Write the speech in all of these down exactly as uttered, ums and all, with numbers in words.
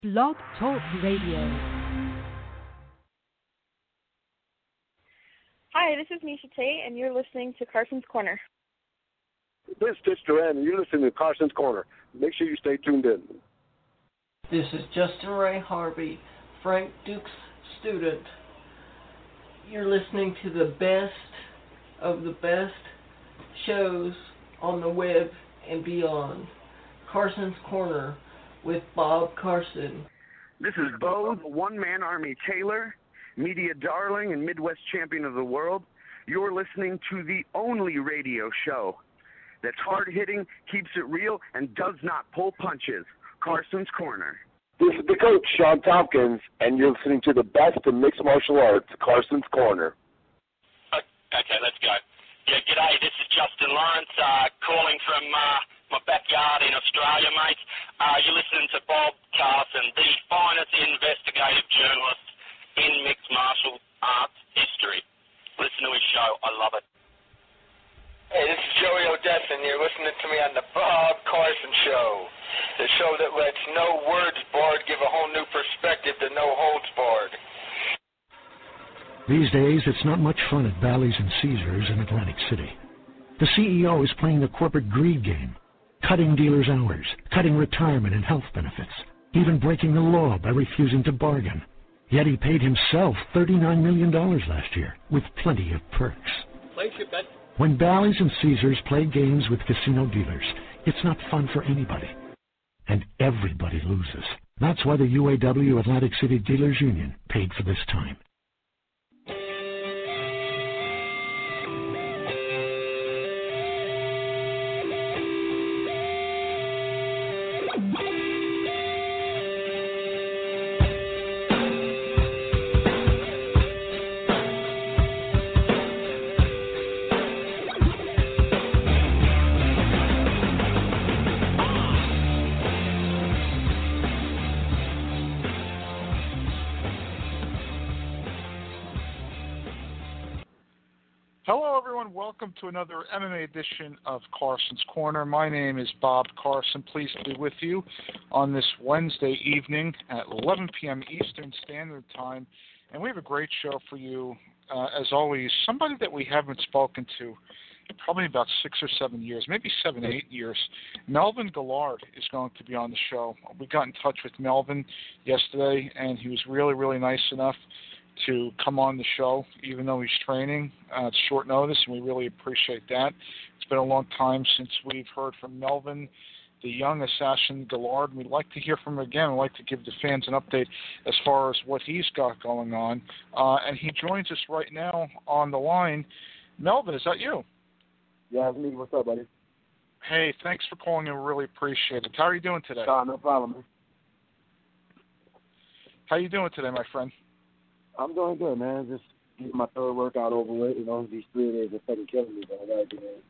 Blog Talk Radio. Hi, this is Misha Tate, and you're listening to Carson's Corner. This is Stitch Duran, and you're listening to Carson's Corner. Make sure you stay tuned in. This is Justin Ray Harvey, Frank Duke's student. You're listening to the best of the best shows on the web and beyond. Carson's Corner with Bob Carson. This is Bo, the one-man army Taylor, media darling and Midwest champion of the world. You're listening to the only radio show that's hard-hitting, keeps it real, and does not pull punches. Carson's Corner. This is the coach, Sean Tompkins, and you're listening to the best in mixed martial arts, Carson's Corner. Okay, let's go. Yeah, g'day, this is Justin Lawrence, uh, calling from uh, my backyard in Australia, mate. Uh, you're listening to Bob Carson, the finest investigative journalist in mixed martial arts history. Listen to his show. I love it. Hey, this is Joey Odessa, and you're listening to me on the Bob Carson Show, the show that lets no words barred give a whole new perspective to no holds barred. These days, it's not much fun at Bally's and Caesars in Atlantic City. The C E O is playing the corporate greed game, cutting dealers' hours, cutting retirement and health benefits, even breaking the law by refusing to bargain. Yet he paid himself thirty-nine million dollars last year, with plenty of perks. Place your bet. When Bally's and Caesars play games with casino dealers, it's not fun for anybody. And everybody loses. That's why the U A W Atlantic City Dealers Union paid for this time. Hello, everyone. Welcome to another M M A edition of Carson's Corner. My name is Bob Carson. Pleased to be with you on this Wednesday evening at eleven p.m. Eastern Standard Time. And we have a great show for you. Uh, as always, somebody that we haven't spoken to in probably about six or seven years, maybe seven, eight years. Melvin Guillard is going to be on the show. We got in touch with Melvin yesterday, and he was really, really nice enough to come on the show, even though he's training. Uh, it's short notice, and we really appreciate that. It's been a long time since we've heard from Melvin, the young assassin Guillard, and we'd like to hear from him again. We'd like to give the fans an update as far as what he's got going on. Uh, and he joins us right now on the line. Melvin, is that you? Yeah, it's me. What's up, buddy? Hey, thanks for calling in. We really appreciate it. How are you doing today? Uh, no problem, man. How are you doing today, my friend? I'm doing good, man. Just getting my third workout over with. You know, these three days are fucking killing me, but I gotta do it.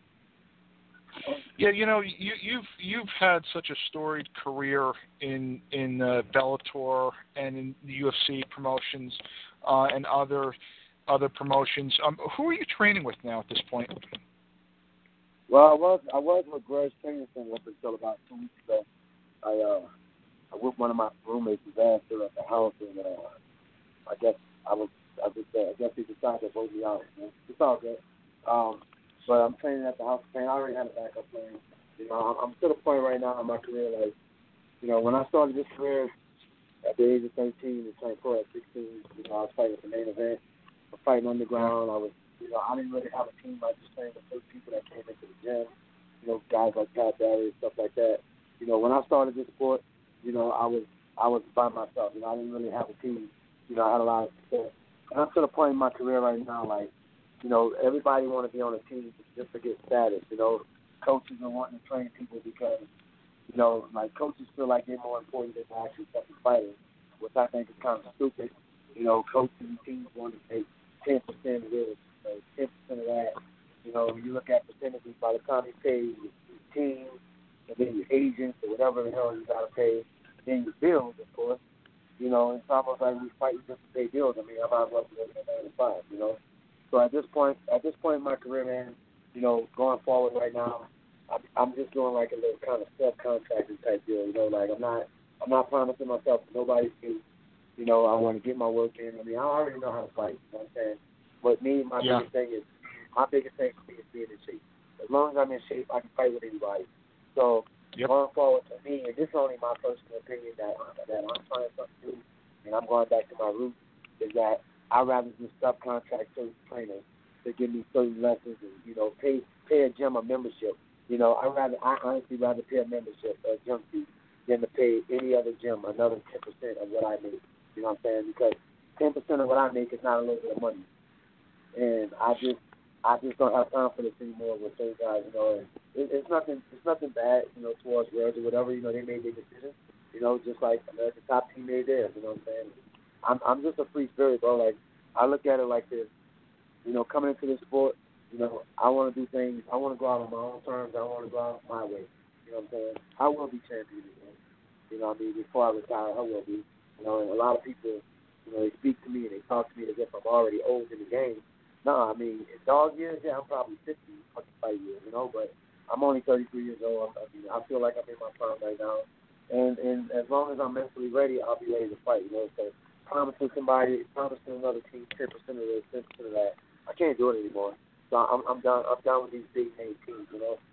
Yeah, you know, you, you've you've had such a storied career in in uh, Bellator and in the U F C promotions uh, and other other promotions. Um, who are you training with now at this point? Well, I was I was with Greg Kingston up until about two weeks ago. I uh I whipped one of my roommates' ass there at the house, and uh, I guess I was I just uh, I guess he decided to vote me out. Man. It's all good. Um, but I'm training at the house. Training. I already had a backup plan. You know, I'm, I'm to the point right now in my career, like, you know, when I started this career at the age of thirteen and turned pro at sixteen, you know, I was fighting at the main event. I was fighting underground. I was, you know, I didn't really have a team. I just trained with those people that came into the gym. You know, guys like Pat Barry and stuff like that. You know, when I started this sport, you know, I was I was by myself. You know, I didn't really have a team. You know, I had a lot of success. And I'm to the point in my career right now, like, you know, everybody want to be on a team just to get status. You know, coaches are wanting to train people because, you know, like coaches feel like they're more important than actually fucking fighting, which I think is kind of stupid. You know, coaches and teams want to take ten percent of this, you know, ten percent of that. You know, when you look at percentages, by the time you pay your, your team and then your agents or whatever the hell you got to pay, then your bills, of course. You know, it's almost like we fight just to pay bills. I mean, I might as well be living at nine to five, you know. So at this point, at this point in my career, man, you know, going forward right now, I'm, I'm just doing like a little kind of subcontracting type deal. You know, like I'm not, I'm not promising myself to nobody's feet. You know, I want to get my work in. I mean, I already know how to fight. You know what I'm saying? But me, my Yeah. biggest thing is, my biggest thing for me is being in shape. As long as I'm in shape, I can fight with anybody. So Yep. going forward for me, and this is only my personal opinion that, that I'm trying something new, and I'm going back to my roots, is that I'd rather just subcontract certain trainers to give me certain lessons and, you know, pay pay a gym a membership. You know, I rather I honestly rather pay a membership, a gym fee, than to pay any other gym another ten percent of what I make. You know what I'm saying? Because ten percent of what I make is not a little bit of money. And I just I just don't have confidence anymore with those guys, you know. And it, it's nothing it's nothing bad, you know, towards Reds or whatever, you know, they made their decision. You know, just like American Top Team made theirs, you know what I'm saying? I'm I'm just a free spirit, bro. Like, I look at it like this. You know, coming into this sport, you know, I want to do things. I want to go out on my own terms. I want to go out my way. You know what I'm saying? I will be champion again. You know what I mean? Before I retire, I will be. You know, and a lot of people, you know, they speak to me and they talk to me as if I'm already old in the game. No, I mean, in dog years, yeah, I'm probably fifty, fucking five years, you know, but I'm only thirty-three years old. I mean, I feel like I'm in my prime right now. And and as long as I'm mentally ready, I'll be ready to fight, you know. So promising somebody, promising another team ten percent of this, ten percent of that, I can't do it anymore. So I'm I'm done. I'm done with these big name teams, you know.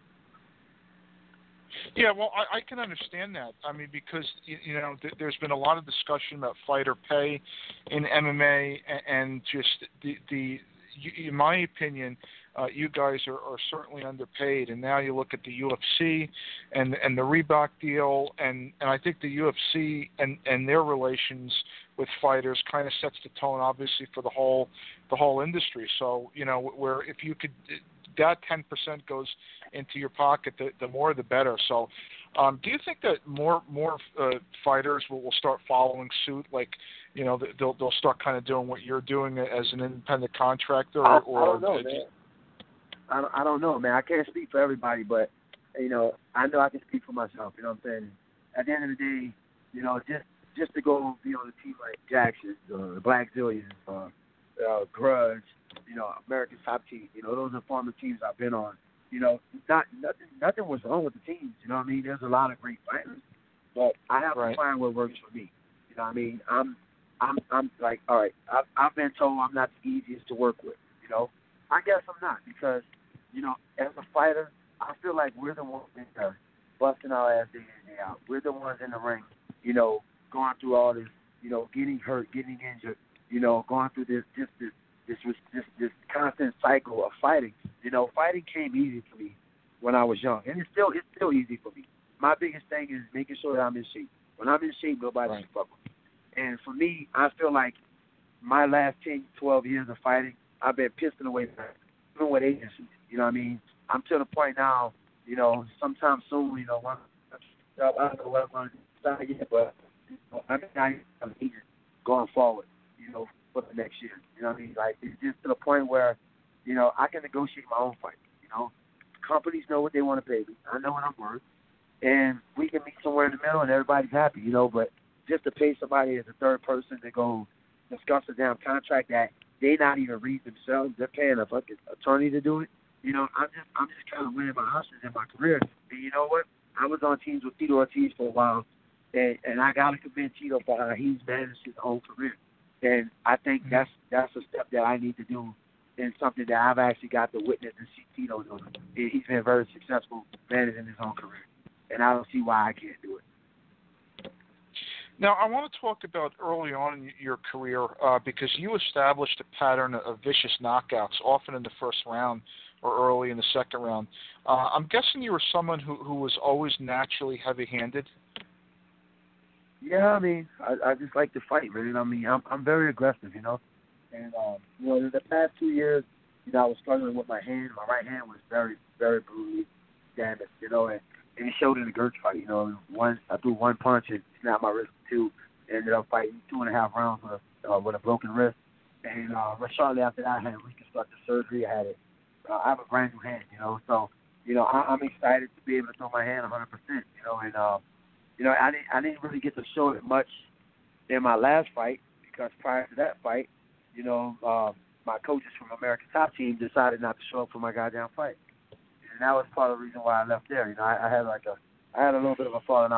Yeah, well, I, I can understand that. I mean, because you, you know, th- there's been a lot of discussion about fighter pay in M M A, and, and just the the. You, in my opinion, uh, you guys are, are certainly underpaid. And now you look at the U F C and and the Reebok deal, and, and I think the U F C and, and their relations with fighters kind of sets the tone, obviously, for the whole the whole industry. So you know, where if you could, that ten percent goes into your pocket, the, the more the better. So, um, do you think that more more uh, fighters will, will start following suit, like? You know, they'll they'll start kind of doing what you're doing as an independent contractor, or, I, or I don't know, man. I don't, I don't know, man. I can't speak for everybody, but you know, I know I can speak for myself. You know what I'm saying? At the end of the day, you know, just just to go be on a team like Jackson, uh, the Black Zillions, uh, uh, Grudge, you know, American Top Team. You know, those are former teams I've been on. You know, not nothing nothing was wrong with the teams. You know what I mean? There's a lot of great fighters, but I have right. to find what works for me. You know what I mean? I'm I'm I'm like, all right, I've, I've been told I'm not the easiest to work with, you know. I guess I'm not because, you know, as a fighter, I feel like we're the ones that are busting our ass day in, day out. We're the ones in the ring, you know, going through all this, you know, getting hurt, getting injured, you know, going through this, just this, this, this, this, this constant cycle of fighting. You know, fighting came easy for me when I was young, and it's still, it's still easy for me. My biggest thing is making sure that I'm in shape. When I'm in shape, nobody right. can fuck with me. And for me, I feel like my last ten, twelve years of fighting, I've been pissing away back, even with agencies. You know what I mean? I'm to the point now, you know, sometime soon, you know, once I don't know what I'm going to decide yet, but you know, I mean, I'm an agent going forward, you know, for the next year. You know what I mean? Like, it's just to the point where, you know, I can negotiate my own fight. You know, companies know what they want to pay me. I know what I'm worth. And we can meet somewhere in the middle and everybody's happy, you know, but just to pay somebody as a third person to go discuss a damn contract that they not even read themselves, they're paying a fucking attorney to do it. You know, I'm just I'm just kind of weighing my options in my career. And you know what? I was on teams with Tito Ortiz for a while, and, and I got to convince Tito for how he's managed his own career. And I think mm-hmm. that's that's a step that I need to do, and something that I've actually got to witness and see Tito do. And he's been very successful managing his own career, and I don't see why I can't do it. Now, I want to talk about early on in your career uh, because you established a pattern of vicious knockouts, often in the first round or early in the second round. Uh, I'm guessing you were someone who, who was always naturally heavy-handed. Yeah, I mean, I, I just like to fight, man. I mean, I'm I'm very aggressive, you know. And um, you know, in the past two years, you know, I was struggling with my hand. My right hand was very, very brutally damaged, you know, and, and it showed in the Gertz fight. You know, one I threw one punch and snapped my wrist in two. Ended up fighting two and a half rounds with a uh, with a broken wrist. And uh, shortly after that, I had reconstructive surgery. I had it. Uh, I have a brand new hand, you know. So, you know, I, I'm excited to be able to throw my hand one hundred percent, you know. And uh, you know, I didn't I didn't really get to show it much in my last fight because prior to that fight, you know, uh, my coaches from American Top Team decided not to show up for my goddamn fight, and that was part of the reason why I left there. You know, I, I had like a I had a little bit of a falling out with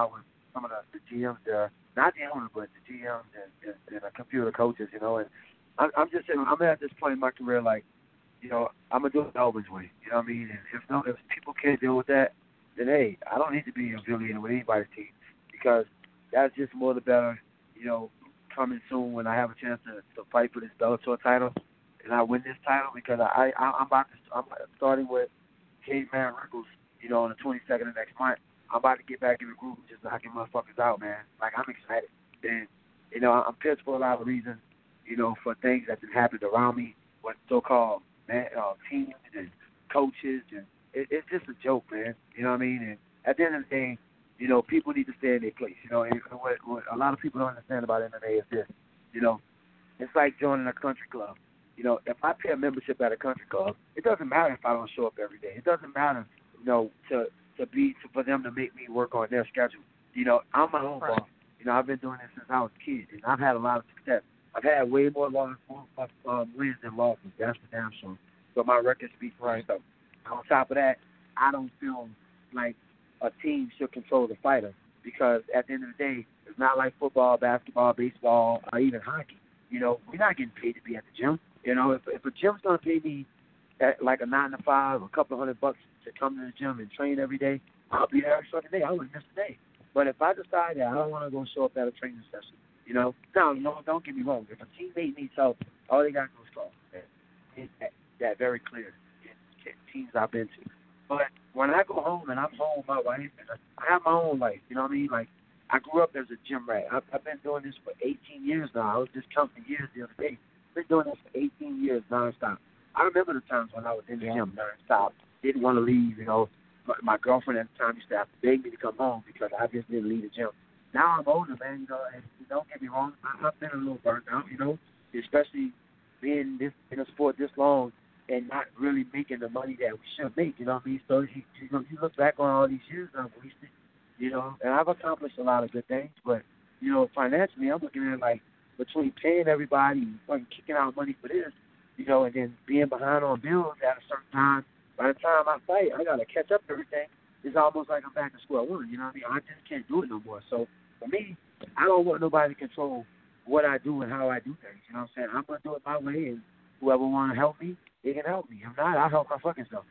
some of the, the G Ms there, not the owner, but the G Ms and, and, and the computer coaches, you know. And I'm, I'm just saying, I'm at this point in my career, like, you know, I'm gonna do it Elvin's way. You know what I mean? And if no, if people can't deal with that, then hey, I don't need to be affiliated with anybody's team because that's just more the better. You know, coming soon when I have a chance to, to fight for this Bellator title and I win this title because I, I I'm about to I'm starting with Caveman Rickles, you know, on the twenty-second of next month. I'm about to get back in the group and just knocking motherfuckers out, man. Like I'm excited. And you know, I'm pissed for a lot of reasons. You know, for things that have happened around me, what so-called man, uh, teams and coaches, and it, it's just a joke, man. You know what I mean? And at the end of the day, you know, people need to stay in their place. You know, and what, what a lot of people don't understand about M M A is this. You know, it's like joining a country club. You know, if I pay a membership at a country club, it doesn't matter if I don't show up every day. It doesn't matter, you know, to to be to, for them to make me work on their schedule. You know, I'm my own right. boss. You know, I've been doing this since I was a kid, and I've had a lot of success. I've had way more long, um, wins than losses. That's for damn sure. So my record speaks for right. itself. On top of that, I don't feel like a team should control the fighter because at the end of the day, it's not like football, basketball, baseball, or even hockey. You know, we're not getting paid to be at the gym. You know, if if a gym's gonna pay me at like a nine to five, a couple of hundred bucks to come to the gym and train every day, I'll be there every fucking day. I wouldn't miss a day. But if I decide that I don't want to go show up at a training session, you know, no, no, don't get me wrong. If a teammate needs help, all they got to do is call. It's that, that very clear in teams I've been to. But when I go home and I'm home with my wife, and I have my own life, you know what I mean? Like, I grew up as a gym rat. I've, I've been doing this for eighteen years now. I was just counting years the other day. I've been doing this for eighteen years nonstop. I remember the times when I was in the gym nonstop, didn't want to leave, you know. My, my girlfriend at the time used to have to beg me to come home because I just didn't leave the gym. Now I'm older, man, you know, and don't get me wrong, I, I've been a little burnt out, you know, especially being this in a sport this long and not really making the money that we should make, you know what I mean? So you, you, know, you look back on all these years I've wasted, you know, and I've accomplished a lot of good things, but, you know, financially I'm looking at it like between paying everybody and fucking kicking out money for this, you know, and then being behind on bills at a certain time, by the time I fight, I got to catch up everything. It's almost like I'm back to square one, you know what I mean? I just can't do it no more. So for me, I don't want nobody to control what I do and how I do things, you know what I'm saying? I'm going to do it my way, and whoever want to help me, they can help me. If not, I'll help my fucking self.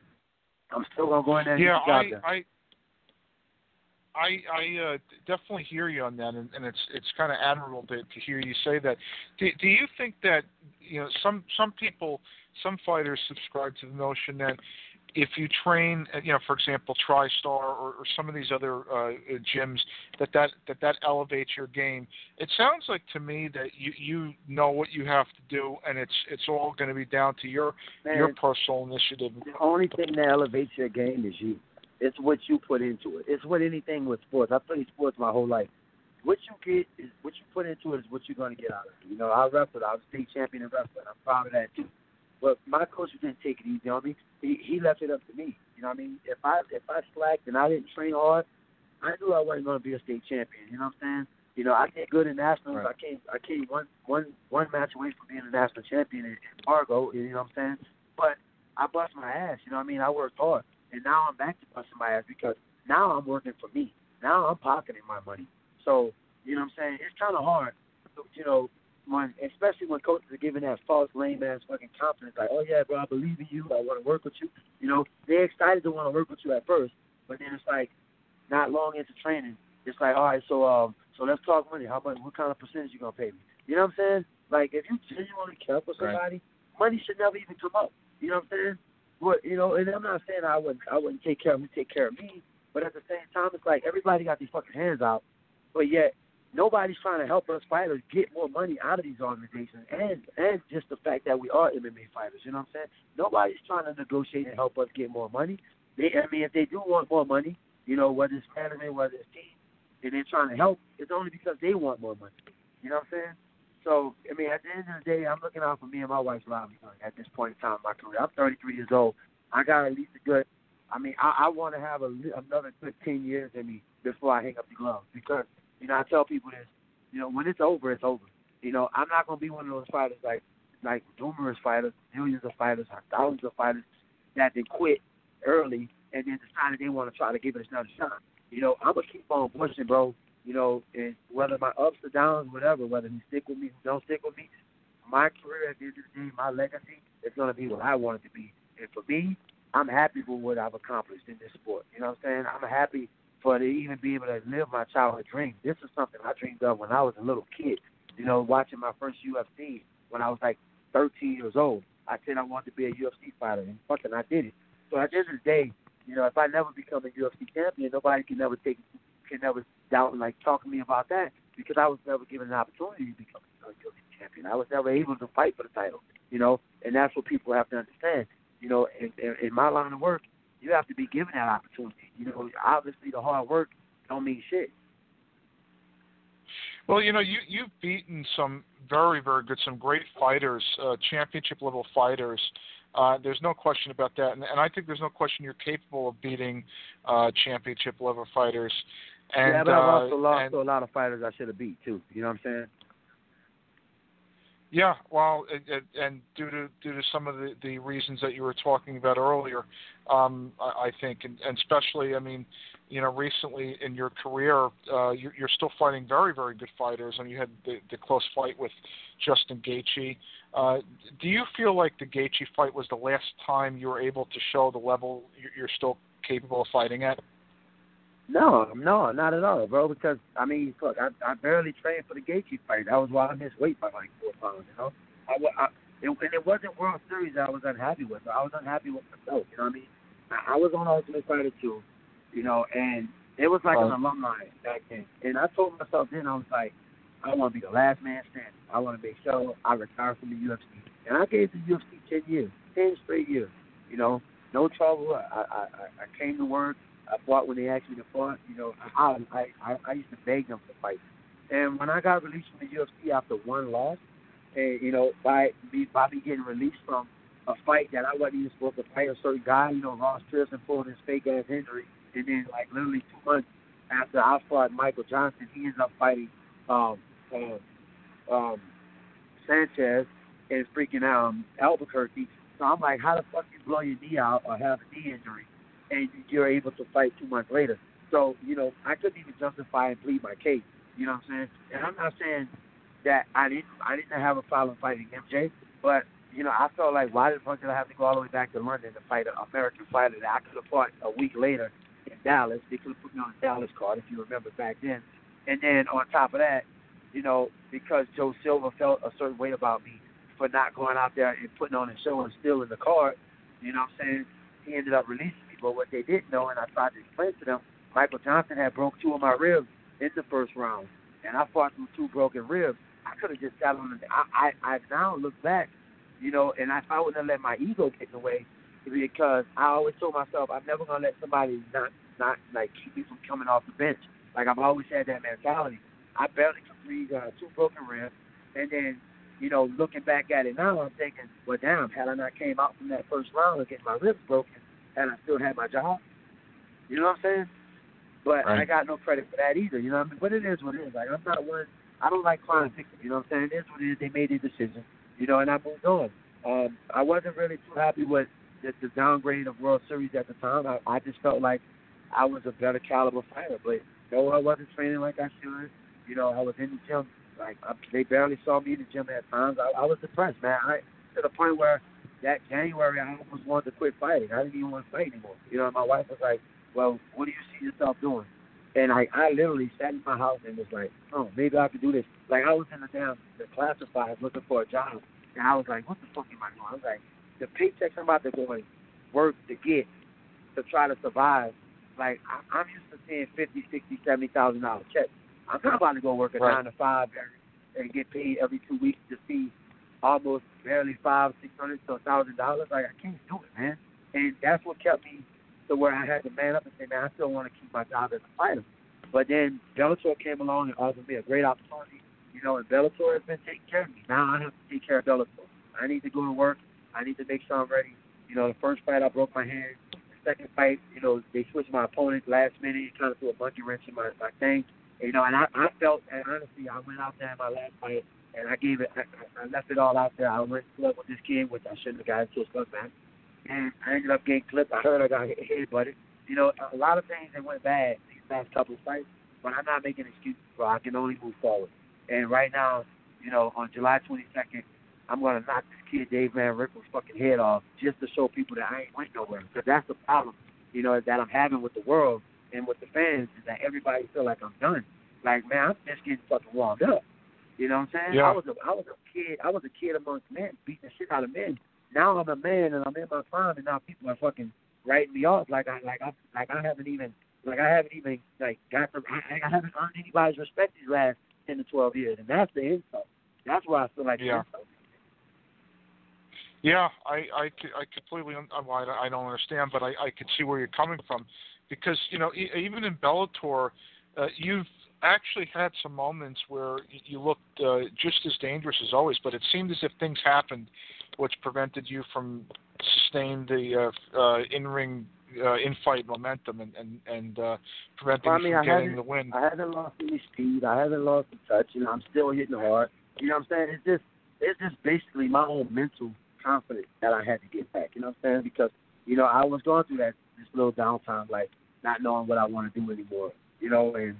I'm still going to go in there and yeah, get the job I, done. I, I, I uh, definitely hear you on that, and, and it's it's kind of admirable to, to hear you say that. Do, do you think that, you know, some some people, some fighters subscribe to the notion that if you train, you know, for example, TriStar or, or some of these other uh, gyms, that that, that that elevates your game? It sounds like to me that you, you know what you have to do, and it's it's all going to be down to your Man, your personal initiative. The only thing that elevates your game is you. It's what you put into it. It's what anything with sports. I played sports my whole life. What you get is what you put into it is what you're going to get out of it. You know, I wrestled. I was state champion in wrestling. I'm proud of that too. But my coach didn't take it easy on me. He he left it up to me. You know what I mean? If I if I slacked and I didn't train hard, I knew I wasn't going to be a state champion. You know what I'm saying? You know, I did good in nationals. Right. I came I came one one one match away from being a national champion in, in Fargo. You know what I'm saying? But I bust my ass. You know what I mean? I worked hard. And now I'm back to busting my ass because now I'm working for me. Now I'm pocketing my money. So, you know what I'm saying? It's kind of hard, you know, when, especially when coaches are giving that false, lame-ass fucking confidence. Like, oh, yeah, bro, I believe in you. I want to work with you. You know, they're excited to want to work with you at first. But then it's like not long into training. It's like, all right, so um, so let's talk money. How much? What kind of percentage you going to pay me? You know what I'm saying? Like, if you genuinely care for somebody, right. money should never even come up. You know what I'm saying? But, you know, and I'm not saying I wouldn't, I wouldn't take care of me, take care of me, but at the same time, it's like everybody got these fucking hands out, but yet nobody's trying to help us fighters get more money out of these organizations, and and just the fact that we are M M A fighters, you know what I'm saying? Nobody's trying to negotiate and help us get more money. They, I mean, if they do want more money, you know, whether it's management, whether it's team, and they're trying to help, it's only because they want more money. You know what I'm saying? So, I mean, at the end of the day, I'm looking out for me and my wife's livelihood at this point in time in my career. I'm thirty-three years old. I got at least a good, I mean, I, I want to have a, another good ten years in me before I hang up the gloves. Because, you know, I tell people this, you know, when it's over, it's over. You know, I'm not going to be one of those fighters like, like numerous fighters, millions of fighters, thousands of fighters that they quit early and then decided they want to try to give it another shot. you know, I'm going to keep on pushing, bro. You know, and whether my ups or downs, whatever, whether he stick with me, don't stick with me, my career at the end of the day, my legacy is going to be what I want it to be. And for me, I'm happy with what I've accomplished in this sport. You know what I'm saying? I'm happy for to even be able to live my childhood dream. This is something I dreamed of when I was a little kid. You know, watching my first U F C when I was like thirteen years old. I said I wanted to be a U F C fighter, and fucking I did it. So at the end of the day, you know, if I never become a U F C champion, nobody can never take, can never doubt and like talk to me about that because I was never given an opportunity to become a U F C champion. I was never able to fight for the title, you know, and that's what people have to understand. You know, in, in, in my line of work, you have to be given that opportunity. You know, obviously the hard work don't mean shit. Well, you know, you, you've beaten some very, very good, some great fighters, uh, championship-level fighters. Uh, there's no question about that. And, and I think there's no question you're capable of beating uh, championship-level fighters. And, yeah, but I've also uh, lost and, to a lot of fighters I should have beat, too. You know what I'm saying? Yeah, well, it, it, and due to due to some of the, the reasons that you were talking about earlier, um, I, I think, and, and especially, I mean, you know, recently in your career, uh, you're, you're still fighting very, very good fighters, and you had the, the close fight with Justin Gaethje. Uh, do you feel like the Gaethje fight was the last time you were able to show the level you're still capable of fighting at? No, no, not at all, bro. Because I mean, look, I, I barely trained for the Gaethje fight. That was why I missed weight by like four pounds. You know, I, I it, and it wasn't World Series I was unhappy with. I was unhappy with myself. You know what I mean? I, I was on Ultimate Fighter two, you know, and it was like oh. an alumni back then. And I told myself then, I was like, I want to be the last man standing. I want to make sure I retire from the U F C. And I gave the U F C ten years, ten straight years. You know, no trouble. I I, I came to work. I fought when they asked me to fight. You know, I, I I I used to beg them for fights. And when I got released from the U F C after one loss, and you know, by me by me getting released from a fight that I wasn't even supposed to fight a certain guy, you know, Ross Pearson pulled his fake ass injury, and then like literally two months after I fought Michael Johnson, he ended up fighting um uh, um Sanchez in freaking um Albuquerque. So I'm like, how the fuck you blow your knee out or have a knee injury and you're able to fight two months later? So, you know, I couldn't even justify and plead my case. You know what I'm saying? And I'm not saying that I didn't I didn't have a problem fighting M J, but, you know, I felt like, why the fuck did I have to go all the way back to London to fight an American fighter that I could have fought a week later in Dallas? They could have put me on the Dallas card, if you remember back then. And then on top of that, you know, because Joe Silva felt a certain way about me for not going out there and putting on a show and still in the card, you know what I'm saying? He ended up releasing me. But what they didn't know, and I tried to explain to them, Michael Johnson had broke two of my ribs in the first round, and I fought through two broken ribs. I could have just got on the I, I, I now look back, you know, and if I wouldn't have let my ego get in the way, because I always told myself I'm never going to let somebody not, not, like, keep me from coming off the bench. Like, I've always had that mentality. I barely completed uh, two broken ribs, and then, you know, looking back at it now, I'm thinking, well, damn, had I not came out from that first round and getting my ribs broken, and I still had my job. You know what I'm saying? But right. I got no credit for that either, you know what I mean? But it is what it is. Like, I'm not one, I don't like crying victim, you know what I'm saying? It is what it is. They made their decision, you know, and I moved on. Um, I wasn't really too happy with the, the downgrade of World Series at the time. I, I just felt like I was a better caliber fighter. But no, I wasn't training like I should. You know, I was in the gym. Like, I, they barely saw me in the gym at times. I, I was depressed, man. I, to the point where that January, I almost wanted to quit fighting. I didn't even want to fight anymore. You know, my wife was like, well, what do you see yourself doing? And I, I literally sat in my house and was like, oh, maybe I could do this. Like, I was in the damn the classifieds looking for a job. And I was like, what the fuck am I doing? I was like, the paychecks I'm about to go and work to get to try to survive, like, I, I'm used to seeing fifty, sixty, seventy thousand dollars checks. I'm not about to go work a right. nine to five and get paid every two weeks to see almost barely five, six hundred to a thousand dollars. Like, I can't do it, man. And that's what kept me to where I had to man up and say, man, I still want to keep my job as a fighter. But then Bellator came along and offered me a great opportunity, you know, and Bellator has been taking care of me. Now I have to take care of Bellator. I need to go to work. I need to make sure I'm ready. You know, the first fight I broke my hand. The second fight, you know, they switched my opponent last minute. It kind of threw a monkey wrench in my, my thing. You know, and I, I felt, and honestly, I went out there in my last fight, and I gave it, I, I left it all out there. I went to with this kid, which I shouldn't have got into a slug match. And I ended up getting clipped. I heard I got headbutted. You know, a lot of things that went bad these past couple of fights, but I'm not making excuses, bro. I can only move forward. And right now, you know, on July twenty-second, I'm going to knock this kid, Dave Van Rickle's fucking head off just to show people that I ain't went nowhere. Because that's the problem, you know, that I'm having with the world and with the fans is that everybody feel like I'm done. Like, man, I'm just getting fucking warmed up. You know what I'm saying? Yeah. I was a I was a kid. I was a kid amongst men, beating the shit out of men. Now I'm a man and I'm in my prime, and now people are fucking writing me off like I like I like I haven't even like I haven't even like got the I, I haven't earned anybody's respect these last ten to twelve years, and that's the insult. That's where I feel like yeah. the insult. Yeah, I, I, I completely, well, I don't understand, but I, I can see where you're coming from. Because, you know, even in Bellator, uh, you've actually had some moments where you looked uh, just as dangerous as always, but it seemed as if things happened which prevented you from sustaining the uh, uh, in-ring, uh, in-fight momentum and, and, and uh, preventing well, I you mean, from I getting haven't, the win. I haven't lost any speed. I haven't lost the touch. You know, I'm still hitting hard. You know what I'm saying? It's just, it's just basically my own mental confidence that I had to get back, you know what I'm saying? Because, you know, I was going through that this little downtime, like not knowing what I want to do anymore, you know, and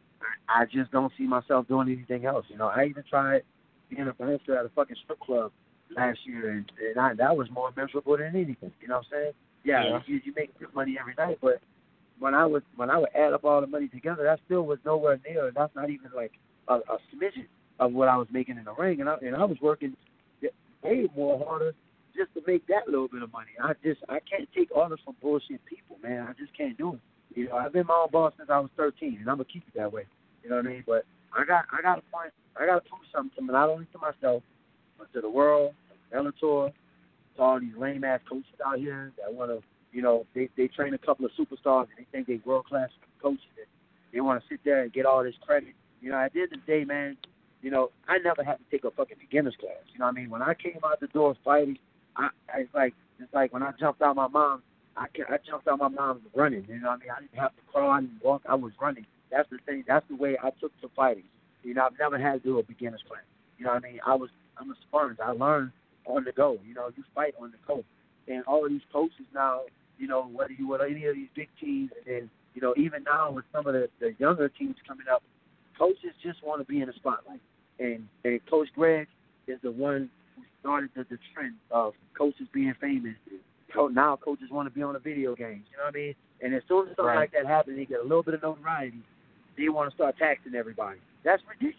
I, I just don't see myself doing anything else, you know. I even tried being a bouncer at a fucking strip club last year, and, and I, that was more miserable than anything, you know what I'm saying? Yeah, yeah. You, you make good money every night, but when I would when I would add up all the money together, that still was nowhere near. That's not even like a, a smidgen of what I was making in the ring, and I and I was working way more harder just to make that little bit of money. I just I can't take orders from bullshit people, man. I just can't do it. You know, I've been my own boss since I was thirteen, and I'm gonna keep it that way. You know what I mean? But I got I got a point. I got to prove something to me, not only to myself, but to the world, Bellator, to all these lame ass coaches out here that want to, you know, they they train a couple of superstars and they think they world class coaches. And they want to sit there and get all this credit. You know, at the end of the day, man, you know, I never had to take a fucking beginner's class. You know what I mean? When I came out the door fighting, I, I it's like it's like when I jumped out my mom, I I jumped out my mom's running. You know what I mean? I didn't have to crawl, I didn't walk, I was running. That's the thing. That's the way I took to fighting. You know, I've never had to do a beginner's class. You know what I mean? I was I'm a sponge. I learned on the go. You know, you fight on the go. And all of these coaches now, you know, whether you with any of these big teams, and then, you know, even now with some of the, the younger teams coming up, coaches just want to be in the spotlight. And, and Coach Greg is the one who started the, the trend of coaches being famous. So now coaches want to be on the video games. You know what I mean? And as soon as something Right. like that happens, they get a little bit of notoriety, they want to start taxing everybody. That's ridiculous.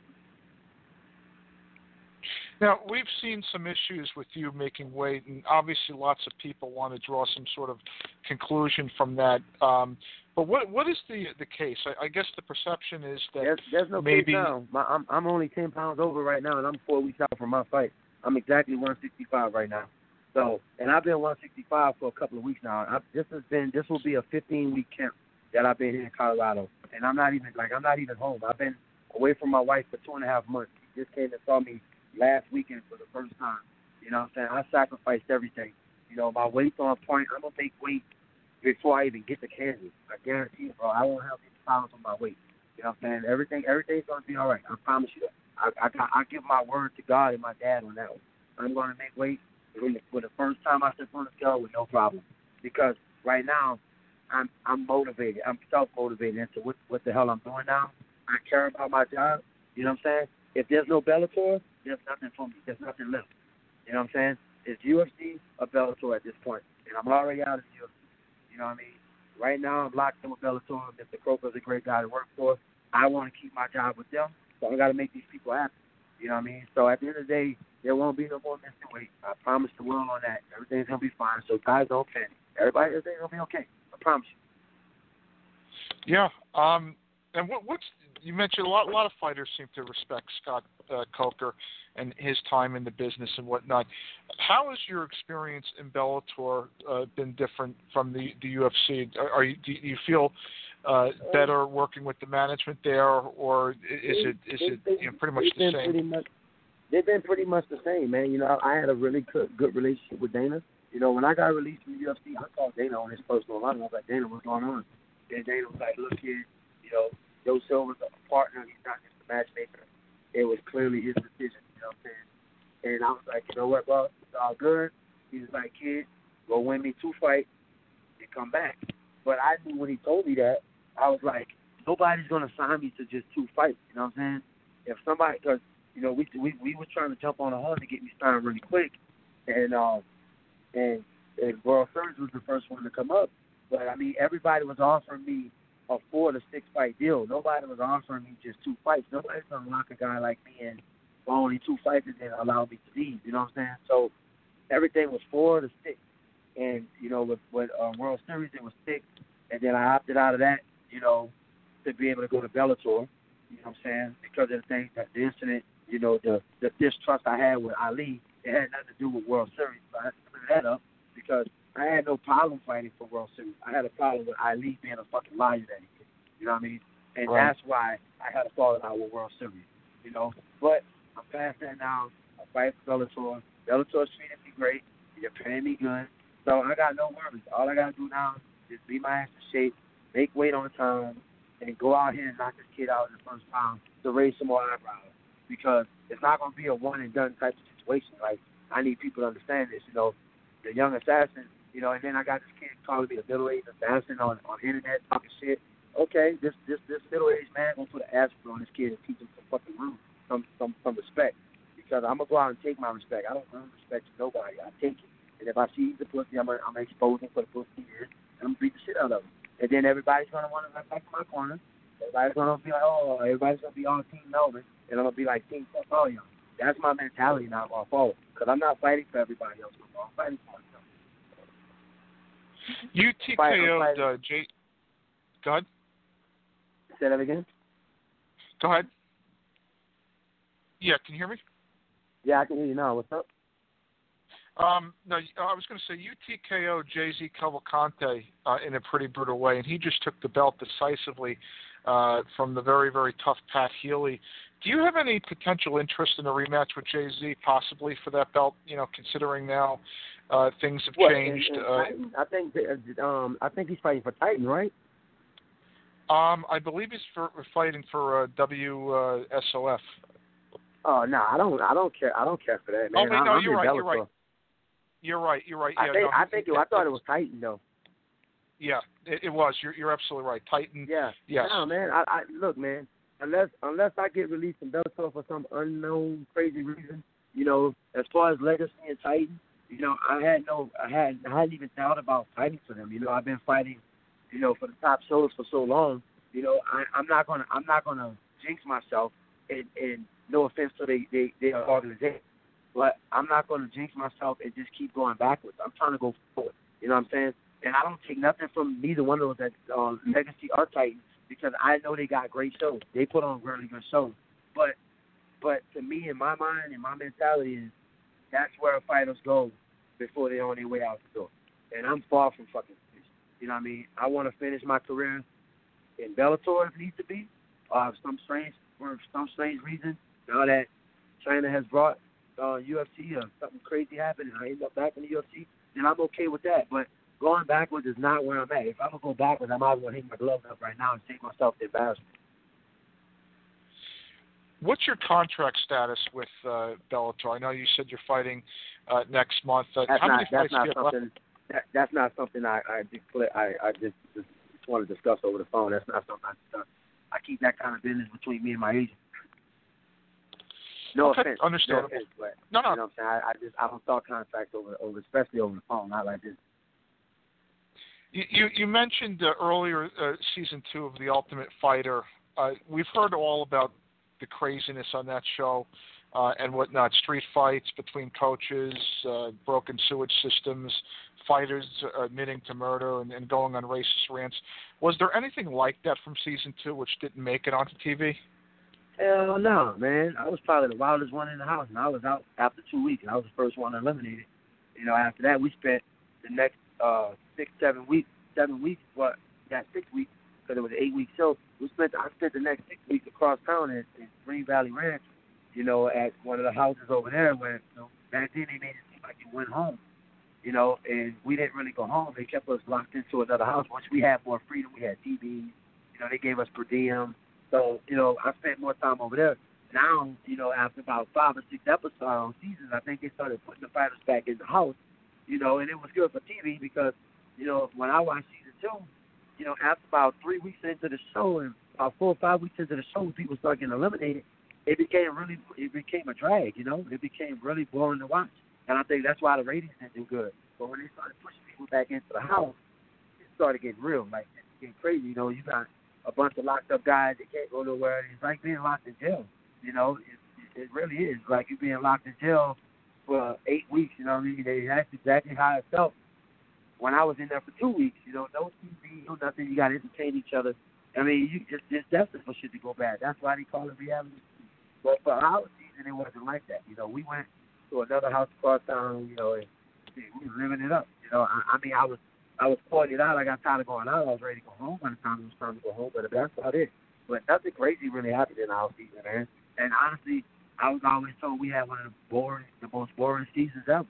Now, we've seen some issues with you making weight, and obviously lots of people want to draw some sort of conclusion from that. Um, but what what is the the case? I, I guess the perception is that there's, there's no maybe case now. My, I'm I'm only ten pounds over right now, and I'm four weeks out from my fight. I'm exactly one sixty-five right now. So, and I've been one sixty-five for a couple of weeks now. I, this has been this will be a fifteen week camp that I've been here in Colorado, and I'm not even like I'm not even home. I've been away from my wife for two and a half months. She just came and saw me last weekend for the first time. You know what I'm saying? I sacrificed everything. You know, my weight's on point. I'm going to make weight before I even get to Kansas. I guarantee you, bro. I won't have fifty pounds on my weight. You know what I'm saying? Everything, everything's going to be all right. I promise you that. I, I, got, I give my word to God and my dad on that one. I'm going to make weight for the first time I step on the scale with no problem. Because right now, I'm I'm motivated. I'm self-motivated into what, what the hell I'm doing now. I care about my job. You know what I'm saying? If there's no Bellator, there's nothing for me. There's nothing left. You know what I'm saying? It's U F C or Bellator at this point. And I'm already out of the U F C. You know what I mean? Right now, I'm locked in with Bellator. Mister Croker's a great guy to work for. I want to keep my job with them, so I got to make these people happy. You know what I mean? So at the end of the day, there won't be no more missing weight. I promise the world on that. Everything's going to be fine. So guys, don't panic. Everybody, everything's going to be okay. I promise you. Yeah. Um, and what, what's you mentioned a lot. A lot of fighters seem to respect Scott uh, Coker and his time in the business and whatnot. How has your experience in Bellator uh, been different from the, the U F C? Are, are you, do you feel uh, better working with the management there, or is it is it you know, pretty much the same? Pretty much, they've been pretty much the same, man. You know, I had a really good, good relationship with Dana. You know, when I got released from the U F C, I called Dana on his personal line. I was like, Dana, what's going on? And Dana was like, look, kid, you know, Joe Silver's a partner. He's not just a matchmaker. It was clearly his decision, you know what I'm saying? And I was like, you know what, bro? It's all good. He was like, kid, go win me two fights and come back. But I knew when he told me that, I was like, nobody's gonna sign me to just two fights. You know what I'm saying? If somebody, because you know, we we we were trying to jump on a horn to get me signed really quick, and um, and and World Series was the first one to come up. But I mean, everybody was offering me a four to six fight deal. Nobody was offering me just two fights. Nobody's gonna lock a guy like me in for only two fights and then allow me to leave. You know what I'm saying? So everything was four to six, and you know, with with uh, World Series it was six, and then I opted out of that. You know, to be able to go to Bellator. You know what I'm saying? Because of the thing that the incident, you know, the the distrust I had with Ali, it had nothing to do with World Series. So I had to clear that up because I had no problem fighting for World Series. I had a problem with Ali being a fucking liar that he did. You know what I mean? And right. that's why I had a falling out with World Series. You know, but I'm past that now. I fight for Bellator. Bellator's treating me great. You're paying me good. So I got no worries. All I got to do now is be my ass in shape, make weight on time, and go out here and knock this kid out in the first round to raise some more eyebrows. Because it's not going to be a one-and-done type of situation. Like, I need people to understand this, you know. The young assassin, you know, and then I got this kid calling me a middle-aged assassin on on the internet talking shit. Okay, this this this middle-aged man going to put an aspirin on this kid and teach him some fucking room, some, some, some respect. Because I'm going to go out and take my respect. I don't earn respect to nobody. I take it. And if I see the pussy, I'm going to expose him for the pussy he is, and I'm going to beat the shit out of him. And then everybody's going to want to run back to my corner. Everybody's going to be like, oh, everybody's going to be on Team Melvin. And I'm going to be like, Team fuck all y'all. That's my mentality now going forward. Because I'm not fighting for everybody else. I'm fighting for myself. You T K O'd uh, J. Go ahead. Say that again? Go ahead. Yeah, can you hear me? Yeah, I can hear you now. What's up? Um, no, I was going to say you T K O'd Jay Z Cavalcante uh, in a pretty brutal way, and he just took the belt decisively uh, from the very, very tough Pat Healy. Do you have any potential interest in a rematch with Jay Z, possibly for that belt? You know, considering now uh, things have what, changed. in, in uh, I think um, I think he's fighting for Titan, right? Um, I believe he's for, fighting for uh, W S O F. Oh no, I don't. I don't care. I don't care for that, man. Oh wait, no, I'm, you're I'm right. You're right. You're right. You're right. Yeah, I think. no, I think. It, I thought it was Titan, though. Yeah, it, it was. You're you're absolutely right. Titan. Yeah. Yes. No, man. I, I look, man. Unless unless I get released from Bellator for some unknown crazy reason, you know, as far as legacy and Titan, you know, I had no, I had, I hadn't even thought about fighting for them. You know, I've been fighting, you know, for the top shows for so long. You know, I, I'm not gonna, I'm not gonna jinx myself. And, and no offense to they, they, their organization, but I'm not gonna jinx myself and just keep going backwards. I'm trying to go forward. You know what I'm saying? And I don't take nothing from neither one of those that uh, legacy or Titan, because I know they got great shows. They put on really good shows. But but to me, in my mind and my mentality is that's where fighters go before they're on their way out the door. And I'm far from fucking finished. You know what I mean? I want to finish my career in Bellator if it needs to be. Uh, some strange, for some strange reason, now that China has brought uh, U F C or something crazy happened and I end up back in the U F C, then I'm okay with that. But going backwards is not where I'm at. If I'm going to go backwards, I might as well hang my gloves up right now and save myself the embarrassment. What's your contract status with uh, Bellator? I know you said you're fighting uh, next month. Uh, that's how not, many that's fights not do you have something. left? That, that's not something I I, declare, I, I just, just just want to discuss over the phone. That's not something I discuss. I keep that kind of business between me and my agent. No okay, offense. understood. No offense, but no, no. You know what I'm saying? I, I just I don't talk contracts over over, especially over the phone, not like this. You you, you mentioned uh, earlier uh, season two of The Ultimate Fighter. Uh, we've heard all about the craziness on that show uh, and whatnot, street fights between coaches, uh, broken sewage systems, fighters admitting to murder and, and going on racist rants. Was there anything like that from season two which didn't make it onto T V? Hell no, man. I was probably the wildest one in the house, and I was out after two weeks, and I was the first one eliminated. You know, after that, we spent the next uh, six, seven weeks, seven weeks, what, yeah, six weeks, because it was an eight-week show. We spent, I spent the next six weeks across town in, in Green Valley Ranch, you know, at one of the houses over there where, you know, back then they made it seem like you went home, you know, and we didn't really go home. They kept us locked into another house. Once we had more freedom, we had T Vs, you know, they gave us per diem. So, you know, I spent more time over there. Now, you know, after about five or six episodes, seasons, I think they started putting the fighters back in the house, you know, and it was good for T V because, you know, when I watched season two, you know, after about three weeks into the show and about four or five weeks into the show, people started getting eliminated. It became really, it became a drag, you know. It became really boring to watch, and I think that's why the ratings didn't do good. But when they started pushing people back into the house, it started getting real, like it's getting crazy. You know, you got a bunch of locked up guys that can't go nowhere. It's like being locked in jail. You know, it, it really is like you being locked in jail for eight weeks. You know what I mean? They, that's exactly how it felt when I was in there for two weeks. You know, no T V, no nothing. You got to entertain each other. I mean, you just it's destined for shit to go bad. That's why they call it reality. But for our season, it wasn't like that. You know, we went to another house across town. You know, and we were living it up. You know, I, I mean, I was I was pointed out. I got tired of going out. I was ready to go home by the time it was time to go home. But that's about it. But nothing crazy really happened in our season, man. And honestly, I was always told we had one of the boring, the most boring seasons ever.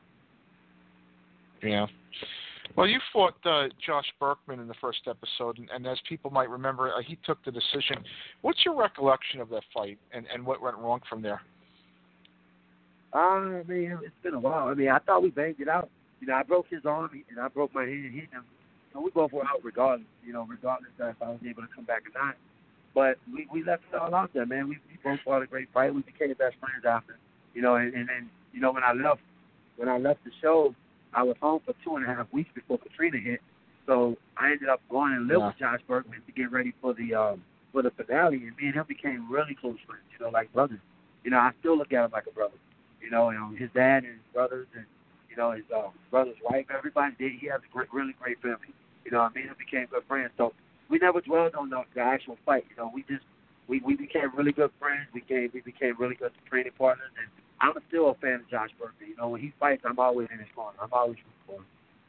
Yeah. Well, you fought uh, Josh Berkman in the first episode, and, and as people might remember, uh, he took the decision. What's your recollection of that fight, and, and what went wrong from there? Uh, I mean, it's been a while. I mean, I thought we banged it out. You know, I broke his arm, and I broke my hand hitting him. So we both were out regardless, you know, regardless of if I was able to come back or not. But we, we left it all out there, man. We, we both fought a great fight. We became best friends after, you know, and, and then, you know, when I left, when I left the show, I was home for two and a half weeks before Katrina hit, so I ended up going and lived yeah. with Josh Berkman to get ready for the um, for the finale, and me and him became really close friends, you know, like brothers. You know, I still look at him like a brother. You know, you know his dad and his brothers, and you know his uh, brother's wife. Everybody did. He has a great, really great family. You know, me and him became good friends. So we never dwelled on the, the actual fight. You know, we just we, we became really good friends. We became we became really good training partners, and I'm still a fan of Josh Berkman. You know, when he fights, I'm always in his corner. I'm always rooting for him.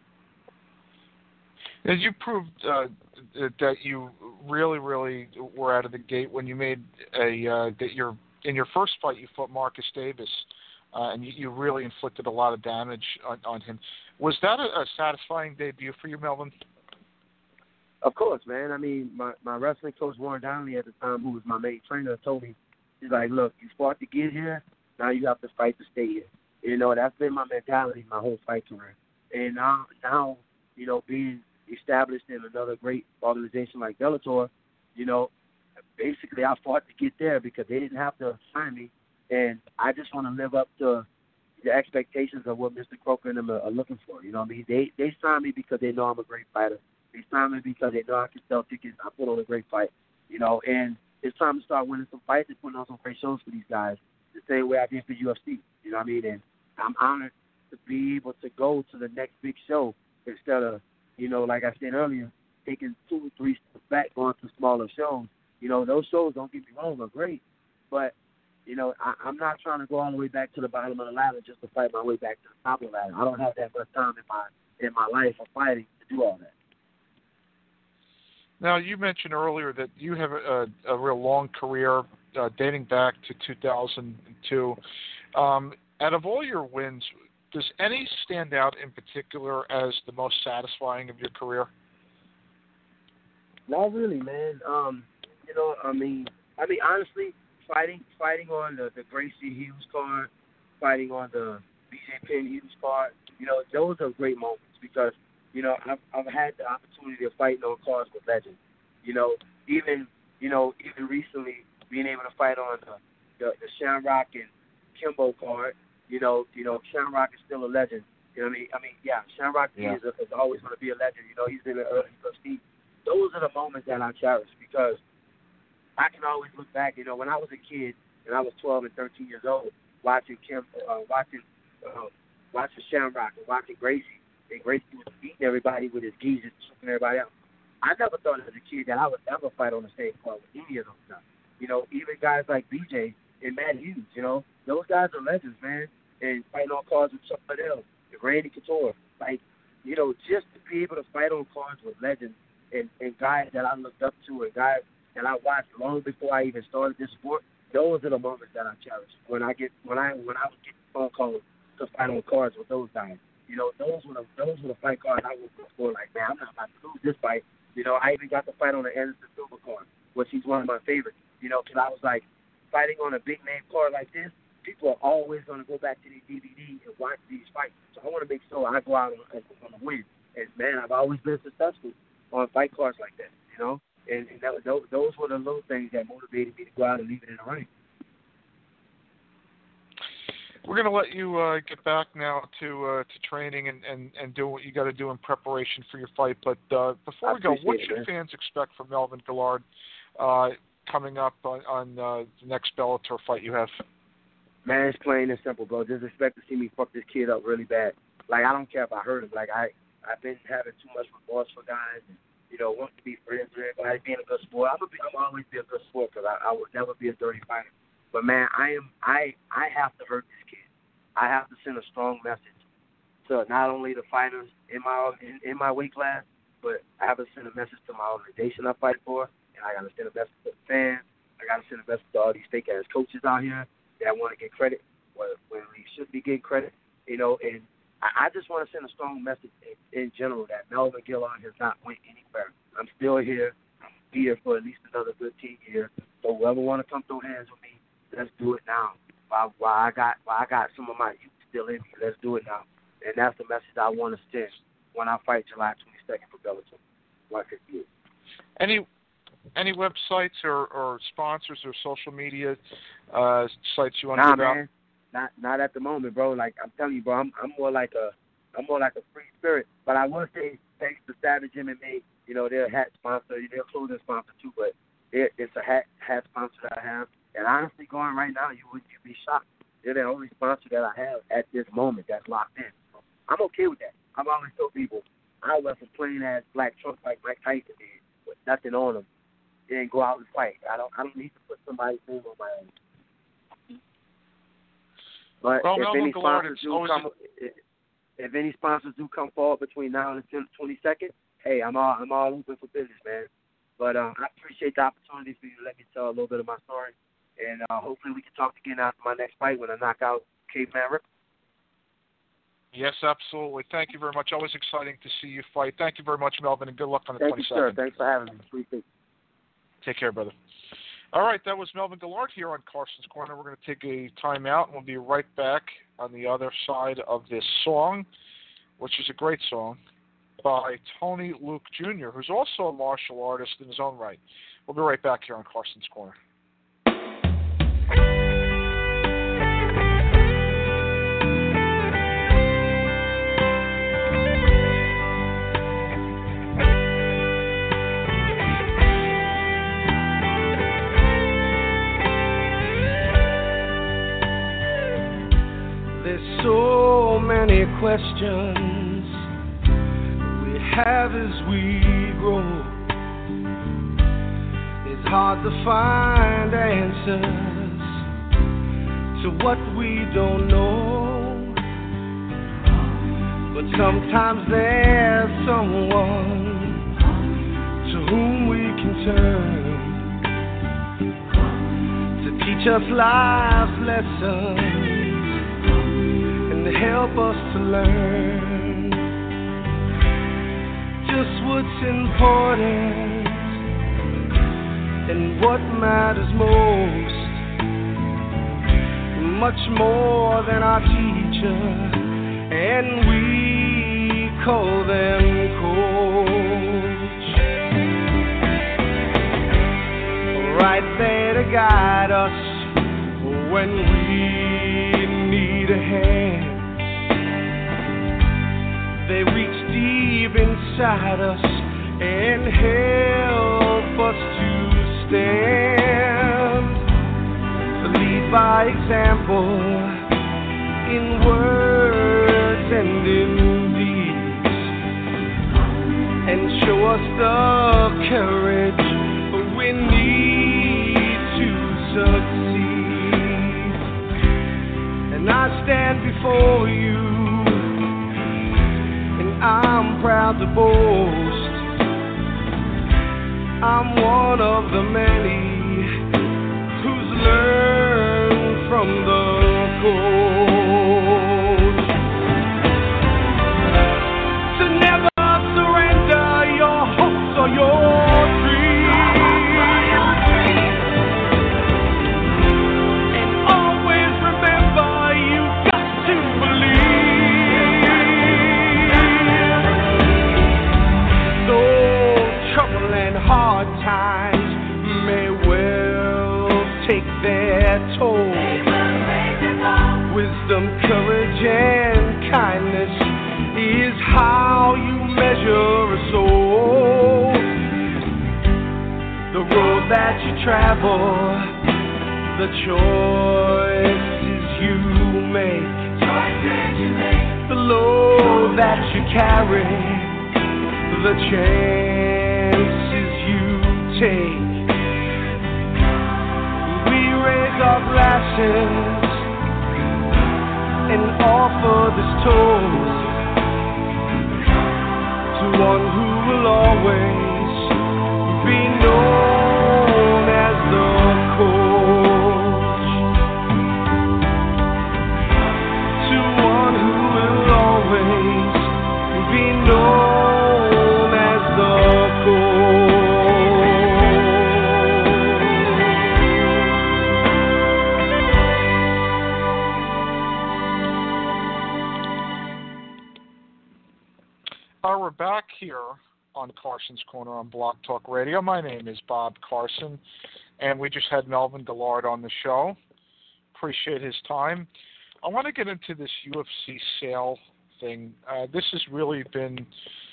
And you proved uh, that you really, really were out of the gate when you made a uh, that your in your first fight you fought Marcus Davis, uh, and you, you really inflicted a lot of damage on, on him. Was that a, a satisfying debut for you, Melvin? Of course, man. I mean, my, my wrestling coach Warren Donnelly at the time, who was my main trainer, told me, he's like, look, you fought to get here. Now you have to fight to stay here. You know, that's been my mentality my whole fight career. And now, now, you know, being established in another great organization like Bellator, you know, basically I fought to get there because they didn't have to sign me. And I just want to live up to the expectations of what Mister Croker and them are, are looking for. You know what I mean? They, they signed me because they know I'm a great fighter. They signed me because they know I can sell tickets. I put on a great fight, you know, and it's time to start winning some fights and putting on some great shows for these guys. The same way I did for U F C, you know what I mean? And I'm honored to be able to go to the next big show instead of, you know, like I said earlier, taking two or three steps back, going to smaller shows. You know, those shows, don't get me wrong, are great, but, you know, I, I'm not trying to go all the way back to the bottom of the ladder just to fight my way back to the top of the ladder. I don't have that much time in my in my life of fighting to do all that. Now, you mentioned earlier that you have a, a, a real long career uh, dating back to two thousand two. Um, out of all your wins, does any stand out in particular as the most satisfying of your career? Not really, man. Um, you know, I mean, I mean, honestly, fighting, fighting on the, the Gracie Hughes card, fighting on the B J Penn Hughes card, you know, those are great moments because, you know, I've, I've had the opportunity of fighting on cards with legends. You know, even, you know, even recently being able to fight on the, the, the Shamrock and Kimbo card, you know, you know, Shamrock is still a legend. You know what I mean? I mean, yeah, Shamrock yeah. is, is always going to be a legend. You know, he's in the early prestige. Those are the moments that I cherish because I can always look back. You know, when I was a kid and I was twelve and thirteen years old, watching Kim, uh, watching, uh, watching Shamrock and watching Gracie, and Gracie was beating everybody with his geese and choking everybody out. I never thought as a kid that I would ever fight on the same card with any of those guys. You know, even guys like B J and Matt Hughes. You know, those guys are legends, man. And fighting on cards with Chuck Liddell and Randy Couture, like, you know, just to be able to fight on cards with legends and, and guys that I looked up to and guys that I watched long before I even started this sport, those are the moments that I cherish. When I get when I when I was getting phone calls to fight on cards with those guys, you know, those were the those were the fight cards I would go for. Like, man, I'm not about to lose this fight. You know, I even got to fight on the Anderson Silva card, which he's one of my favorites. You know, because I was like, fighting on a big name card like this, people are always going to go back to the D V D and watch these fights. So I want to make sure I go out on, on a win. And, man, I've always been successful on fight cards like that, you know? And, and that, those, those were the little things that motivated me to go out and leave it in the ring. We're going to let you uh, get back now to uh, to training and, and, and do what you got to do in preparation for your fight. But uh, before I we go, what it, should man. fans expect from Melvin Guillard uh, coming up on, on uh, the next Bellator fight you have? Man, it's plain and simple, bro. Just expect to see me fuck this kid up really bad. Like, I don't care if I hurt him. Like, I, I've been having too much remorse for guys and, you know, wanting to be friends with everybody, being a good sport. I'm gonna be, I'm always be a good sport because I, I would never be a dirty fighter. But, man, I am I I have to hurt this kid. I have to send a strong message to not only the fighters in my in, in my weight class, but I have to send a message to my organization I fight for, and I got to send a message to the fans. I got to send a message to all these fake-ass coaches out here that want to get credit when, when we should be getting credit, you know. And I, I just want to send a strong message in, in general that Melvin Guillard has not went anywhere. I'm still here. I'm here for at least another fifteen years. So whoever want to come throw hands with me, let's do it now. While, while I got while I got some of my youth still in me, let's do it now. And that's the message I want to send when I fight July twenty-second for Bellator one fifty-eight. Any any websites or, or sponsors or social media uh, sites you want nah, to give out? man. Not not at the moment, bro. Like I'm telling you, bro, I'm I'm more like a I'm more like a free spirit. But I will say thanks to Savage M M A, you know, they're a hat sponsor, they're a clothing sponsor too, but it, it's a hat hat sponsor that I have. And honestly, going right now, you would you'd be shocked. They're the only sponsor that I have at this moment that's locked in. So I'm okay with that. I've always told people I wear some plain ass black trunks like Mike Tyson did with nothing on them, and go out and fight. I don't I don't need to put somebody's name on my own. But well, if Melvin any Guillard, sponsors it's do always come, a... if, if any sponsors do come forward between now and the twenty-second, hey, I'm all I'm all open for business, man. But um, I appreciate the opportunity for you to let me tell a little bit of my story. And uh, hopefully we can talk again after my next fight when I knock out Caveman Rip. Yes, absolutely. Thank you very much. Always exciting to see you fight. Thank you very much, Melvin, and good luck on the Thank twenty-second. you, sir. Thanks for having me. Appreciate it. Take care, brother. All right, that was Melvin Guillard here on Carson's Corner. We're going to take a timeout, and we'll be right back on the other side of this song, which is a great song, by Tony Luke Junior, who's also a martial artist in his own right. We'll be right back here on Carson's Corner. There's so many questions we have as we grow. It's hard to find answers to what we don't know. But sometimes there's someone to whom we can turn to teach us life's lessons and to help us to learn just what's important and what matters most, much more than our teacher, and we call them coach. Right there to guide us when we need a hand. They reach deep inside us and help us to stand. Lead by example in words and in deeds, and show us the courage we need to succeed. And I stand before you, and I'm proud to boast I'm one of the many who's learned from the coach to never surrender your hopes or your dreams, and always remember you got to believe. Though trouble and hard times wisdom, courage, and kindness is how you measure a soul. The road that you travel, the choices you make, choices you make. The load that you carry, the chances you take. We raise our glasses and offer this toast to one who will always be known as the coach, to one who will always be known as the coach. Uh, we're back here on Carson's Corner on Blog Talk Radio. My name is Bob Carson, and we just had Melvin Gillard on the show. Appreciate his time. I want to get into this U F C sale thing. Uh, this has really been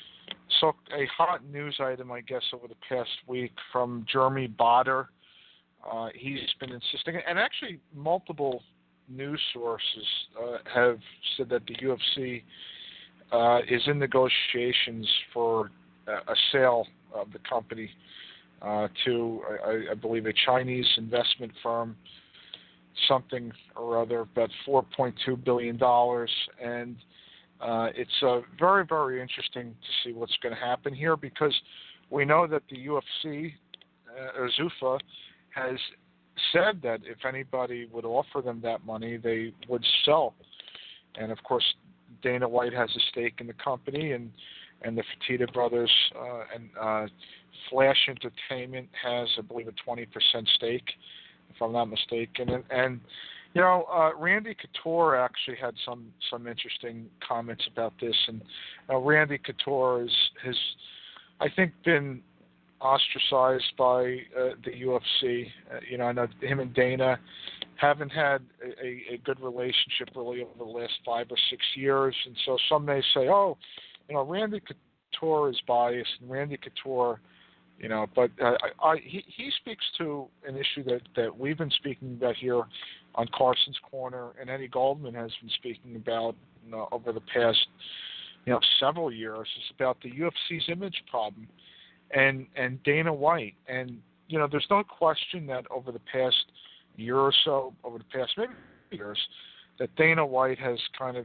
so a hot news item, I guess, over the past week from Jeremy Botter. Uh, he's been insisting, and actually multiple news sources uh, have said that the U F C uh, is in negotiations for a sale of the company uh, to, I, I believe, a Chinese investment firm, something or other, about four point two billion dollars. And uh, it's uh, very, very interesting to see what's going to happen here, because we know that the U F C, uh, or Zuffa, has said that if anybody would offer them that money, they would sell. And, of course, Dana White has a stake in the company, and and the Fertitta brothers uh, and uh, Flash Entertainment has, I believe, a twenty percent stake, if I'm not mistaken. And, and you know, uh, Randy Couture actually had some, some interesting comments about this. And uh, Randy Couture is, has, I think, been ostracized by uh, the U F C. Uh, you know, I know him and Dana haven't had a, a good relationship really over the last five or six years. And so some may say, oh, you know, Randy Couture is biased, and Randy Couture, you know, but uh, I, I, he, he speaks to an issue that, that we've been speaking about here on Carson's Corner, and Eddie Goldman has been speaking about, you know, over the past, you know, several years. It's about the U F C's image problem and, and Dana White. And, you know, there's no question that over the past year or so, over the past maybe years, that Dana White has kind of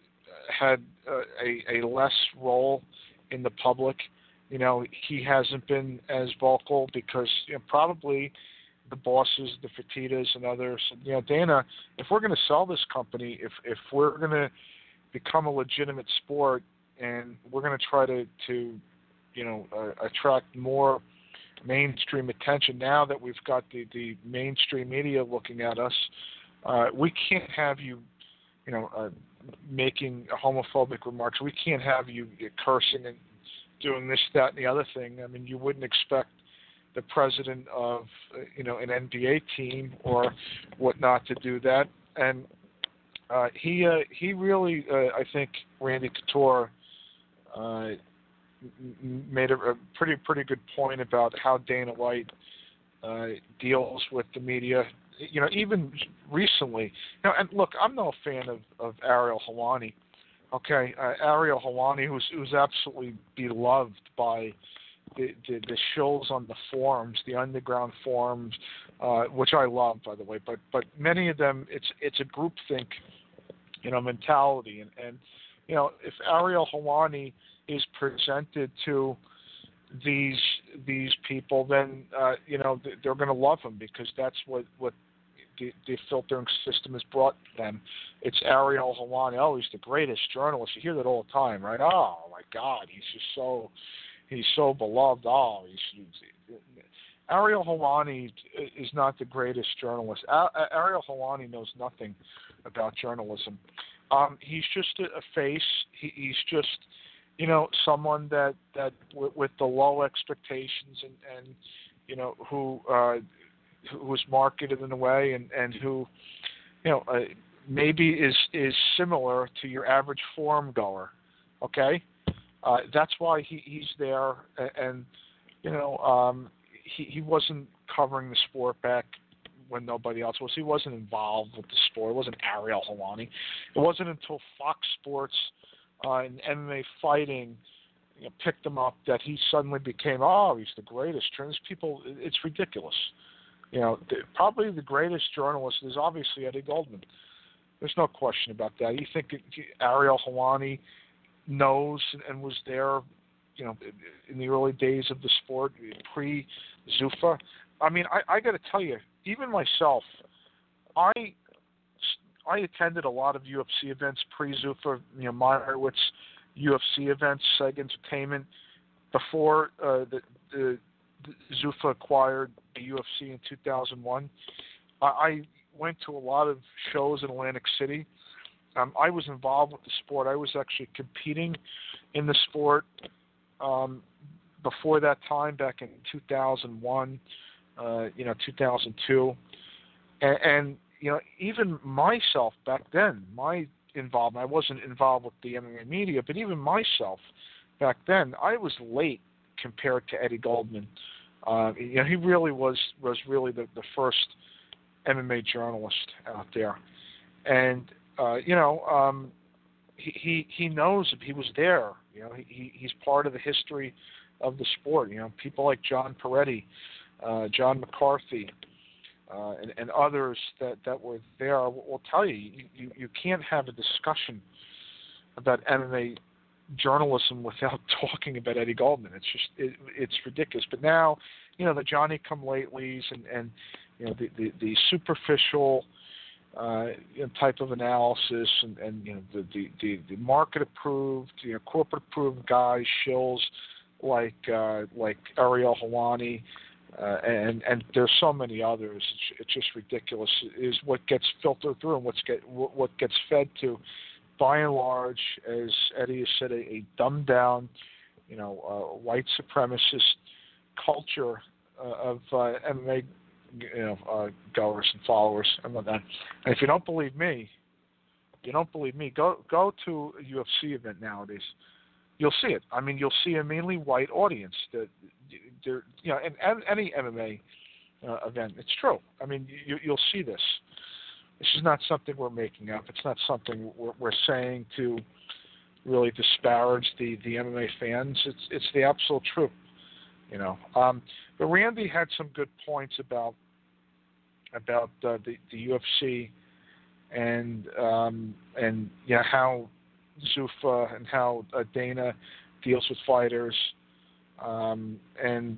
had uh, a, a less role in the public. You know, he hasn't been as vocal because, you know, probably the bosses, the Fertittas and others, you know, Dana, if we're going to sell this company, if if we're going to become a legitimate sport and we're going to try to, to you know, uh, attract more mainstream attention now that we've got the, the mainstream media looking at us, uh, we can't have you, you know, uh, making homophobic remarks. We can't have you cursing and doing this, that, and the other thing. I mean, you wouldn't expect the president of, you know, an N B A team or whatnot to do that. And uh, he uh, he really, uh, I think, Randy Couture uh, made a, a pretty pretty good point about how Dana White uh, deals with the media. You know, even recently, you know, and look, I'm no fan of, of Ariel Helwani. Okay, uh, Ariel Helwani, who's who's absolutely beloved by the, the the shills on the forums, the underground forums, uh, which I love, by the way. But but many of them, it's it's a groupthink, you know, mentality, and and you know, if Ariel Helwani is presented to these these people, then uh, you know, they're going to love him, because that's what what the, the filtering system has brought them. It's Ariel Helwani. Oh, he's the greatest journalist. You hear that all the time, right? Oh my God, he's just so he's so beloved. Oh, he's, he's Ariel Helwani is not the greatest journalist. A- Ariel Helwani knows nothing about journalism. Um, he's just a, a face. He, he's just, you know, someone that that w- with the low expectations and, and you know, who uh, who was marketed in a way, and and who, you know, uh, maybe is is similar to your average forum goer. Okay, uh, that's why he, he's there, and, and you know um, he he wasn't covering the sport back when nobody else was. He wasn't involved with the sport. It wasn't Ariel Helwani. It wasn't until Fox Sports uh, and M M A Fighting you know, picked him up that he suddenly became, oh, he's the greatest. Trans people, it's ridiculous. You know, the, probably the greatest journalist is obviously Eddie Goldman. There's no question about that. You think Ariel Helwani knows and, and was there, you know, in the early days of the sport, pre-Zuffa? I mean, I, I got to tell you, even myself, I I attended a lot of U F C events pre-Zuffa, you know, Meyerowitz U F C events, Seg Entertainment, before uh, the, the, the Zuffa acquired the U F C in two thousand one. I, I went to a lot of shows in Atlantic City. Um, I was involved with the sport. I was actually competing in the sport um, before that time, back in two thousand one. Uh, you know, two thousand two, and, and you know, even myself back then, my involvement, I wasn't involved with the M M A media, but even myself back then, I was late compared to Eddie Goldman. Uh, you know, he really was was really the, the first M M A journalist out there, and uh, you know, um, he, he he knows he was there. You know, he he's part of the history of the sport. You know, people like John Peretti. Uh, John McCarthy, uh, and, and others that, that were there will, will tell you, you, you you can't have a discussion about M M A journalism without talking about Eddie Goldman. It's just it, it's ridiculous. But now, you know, the Johnny-come-latelys and, and you know the the, the superficial uh, you know, type of analysis and, and you know the the, the, the market-approved, you know, corporate-approved guys, shills like uh, like Ariel Helwani. Uh, and and there's so many others. It's, it's just ridiculous. Is what gets filtered through and what's get what, what gets fed to, by and large, as Eddie has said, a, a dumbed down, you know, uh, white supremacist culture uh, of uh, M M A, you know, uh, goers and followers and whatnot. And if you don't believe me, you don't believe me. Go go to a U F C event nowadays. You'll see it. I mean, you'll see a mainly white audience. That, you know, in any M M A uh, event, it's true. I mean, you, you'll see this. This is not something we're making up. It's not something we're, we're saying to really disparage the, the M M A fans. It's it's the absolute truth. You know. Um, but Randy had some good points about about uh, the the U F C and um, and you know how Zuffa and how uh, Dana deals with fighters, um, and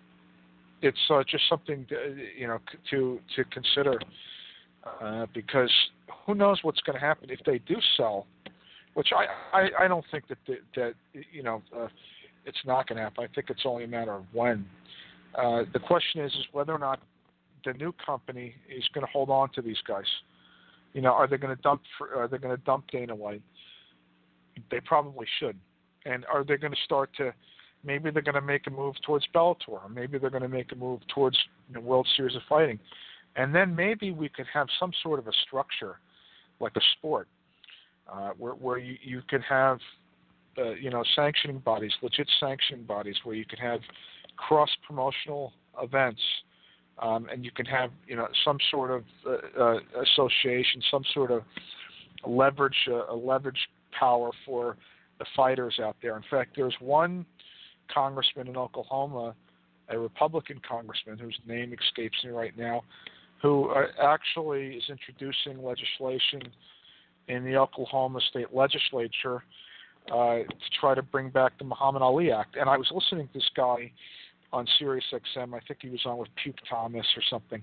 it's uh, just something to, you know to to consider uh, because who knows what's going to happen if they do sell, which I, I, I don't think that the, that you know uh, it's not going to happen. I think it's only a matter of when. Uh, the question is is whether or not the new company is going to hold on to these guys. You know, are they going to dump? Are they going to dump Dana White? They probably should. And are they going to start to, maybe they're going to make a move towards Bellator, or maybe they're going to make a move towards the World Series of Fighting. And then maybe we could have some sort of a structure, like a sport, uh, where, where you, you could have, uh, you know, sanctioning bodies, legit sanctioning bodies, where you could have cross-promotional events, um, and you can have, you know, some sort of uh, uh, association, some sort of leverage, uh, a leverage power for the fighters out there. In fact, there's one congressman in Oklahoma, a Republican congressman whose name escapes me right now, who uh, actually is introducing legislation in the Oklahoma State Legislature uh, to try to bring back the Muhammad Ali Act. And I was listening to this guy on Sirius X M. I think he was on with Puke Thomas or something.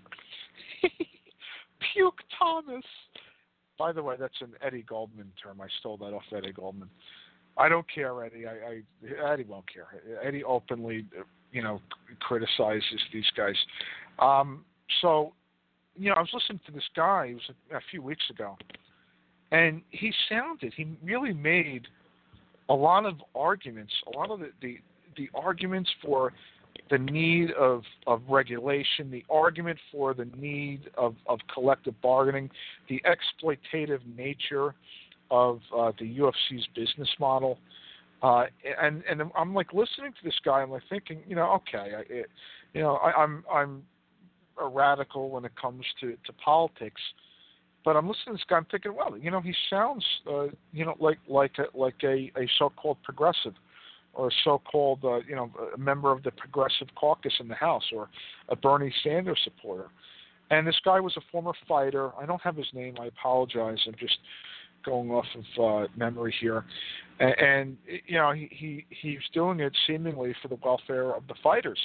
Puke Thomas. By the way, that's an Eddie Goldman term. I stole that off Eddie Goldman. I don't care, Eddie. I, I Eddie won't care. Eddie openly, you know, criticizes these guys. Um, so, you know, I was listening to this guy. It was a, a few weeks ago, and he sounded. He really made a lot of arguments. A lot of the the, the arguments for the need of, of regulation, the argument for the need of, of collective bargaining, the exploitative nature of uh, the U F C's business model. Uh, and, and I'm like listening to this guy, I'm like thinking, you know, okay, I, it, you know, I, I'm I'm a radical when it comes to, to politics, but I'm listening to this guy, I'm thinking, well, you know, he sounds, uh, you know, like like a, like a, a so-called progressive, or a so-called, uh, you know, a member of the Progressive Caucus in the House, or a Bernie Sanders supporter. And this guy was a former fighter. I don't have his name. I apologize. I'm just going off of uh, memory here. And, and you know, he, he he's doing it seemingly for the welfare of the fighters.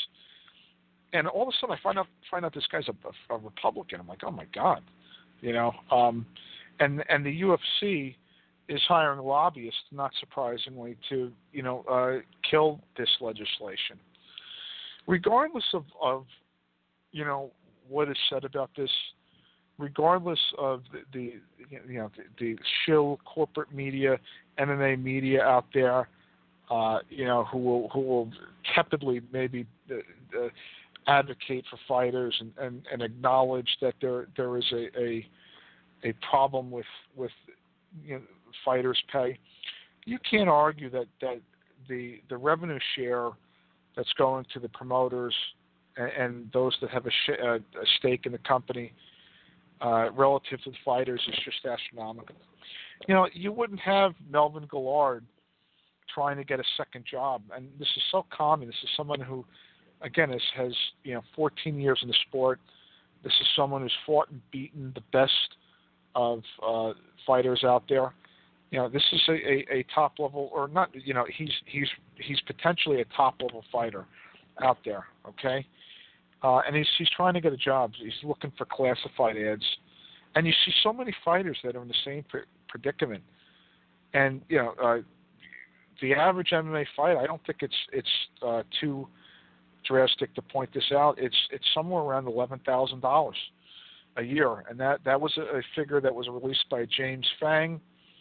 And all of a sudden, I find out find out this guy's a, a Republican. I'm like, oh my God, you know. Um, and and the U F C is hiring lobbyists, not surprisingly, to you know uh, kill this legislation. Regardless of, of you know what is said about this, regardless of the, the you know the, the shill corporate media, M M A media out there, uh, you know who will who will tepidly maybe uh, uh, advocate for fighters and, and, and acknowledge that there there is a a, a problem with with you know, fighters' pay. You can't argue that, that the the revenue share that's going to the promoters and, and those that have a, sh- a, a stake in the company uh, relative to the fighters is just astronomical. You know, you wouldn't have Melvin Gillard trying to get a second job, and this is so common. This is someone who, again, has, has you know fourteen years in the sport. This is someone who's fought and beaten the best of uh, fighters out there. You know, this is a, a, a top level, or not. You know, he's he's he's potentially a top level fighter out there. Okay, uh, and he's he's trying to get a job. He's looking for classified ads, and you see so many fighters that are in the same pre- predicament. And you know, uh, the average M M A fight, I don't think it's it's uh, too drastic to point this out. It's it's somewhere around eleven thousand dollars a year, and that, that was a, a figure that was released by James Fang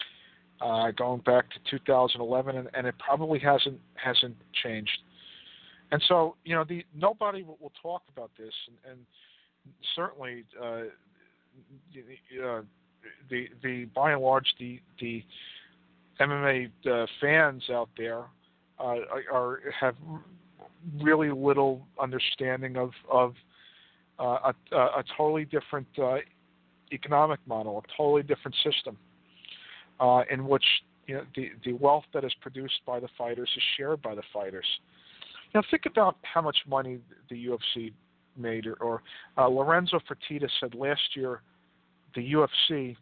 uh, going back to two thousand eleven, and, and it probably hasn't hasn't changed. And so, you know, the nobody will, will talk about this, and, and certainly uh, the, uh, the the by and large the the M M A uh, fans out there uh, are have really little understanding of of uh, a, a totally different uh, economic model, a totally different system, uh, in which you know the the wealth that is produced by the fighters is shared by the fighters. Now think about how much money the U F C made, or, or uh, Lorenzo Fertitta said last year the U F C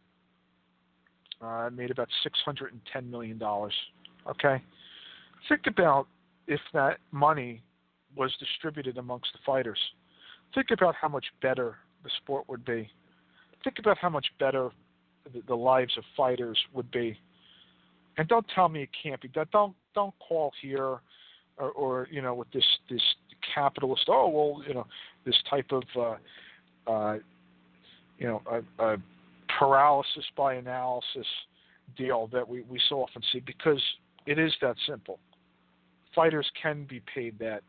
uh, made about six hundred ten million dollars. Okay, think about if that money was distributed amongst the fighters. Think about how much better the sport would be. Think about how much better the, the lives of fighters would be. And don't tell me it can't be done. Don't don't call here, or, or you know, with this this capitalist. Oh well, you know, this type of uh, uh, you know a, a paralysis by analysis deal that we, we so often see, because it is that simple. Fighters can be paid that.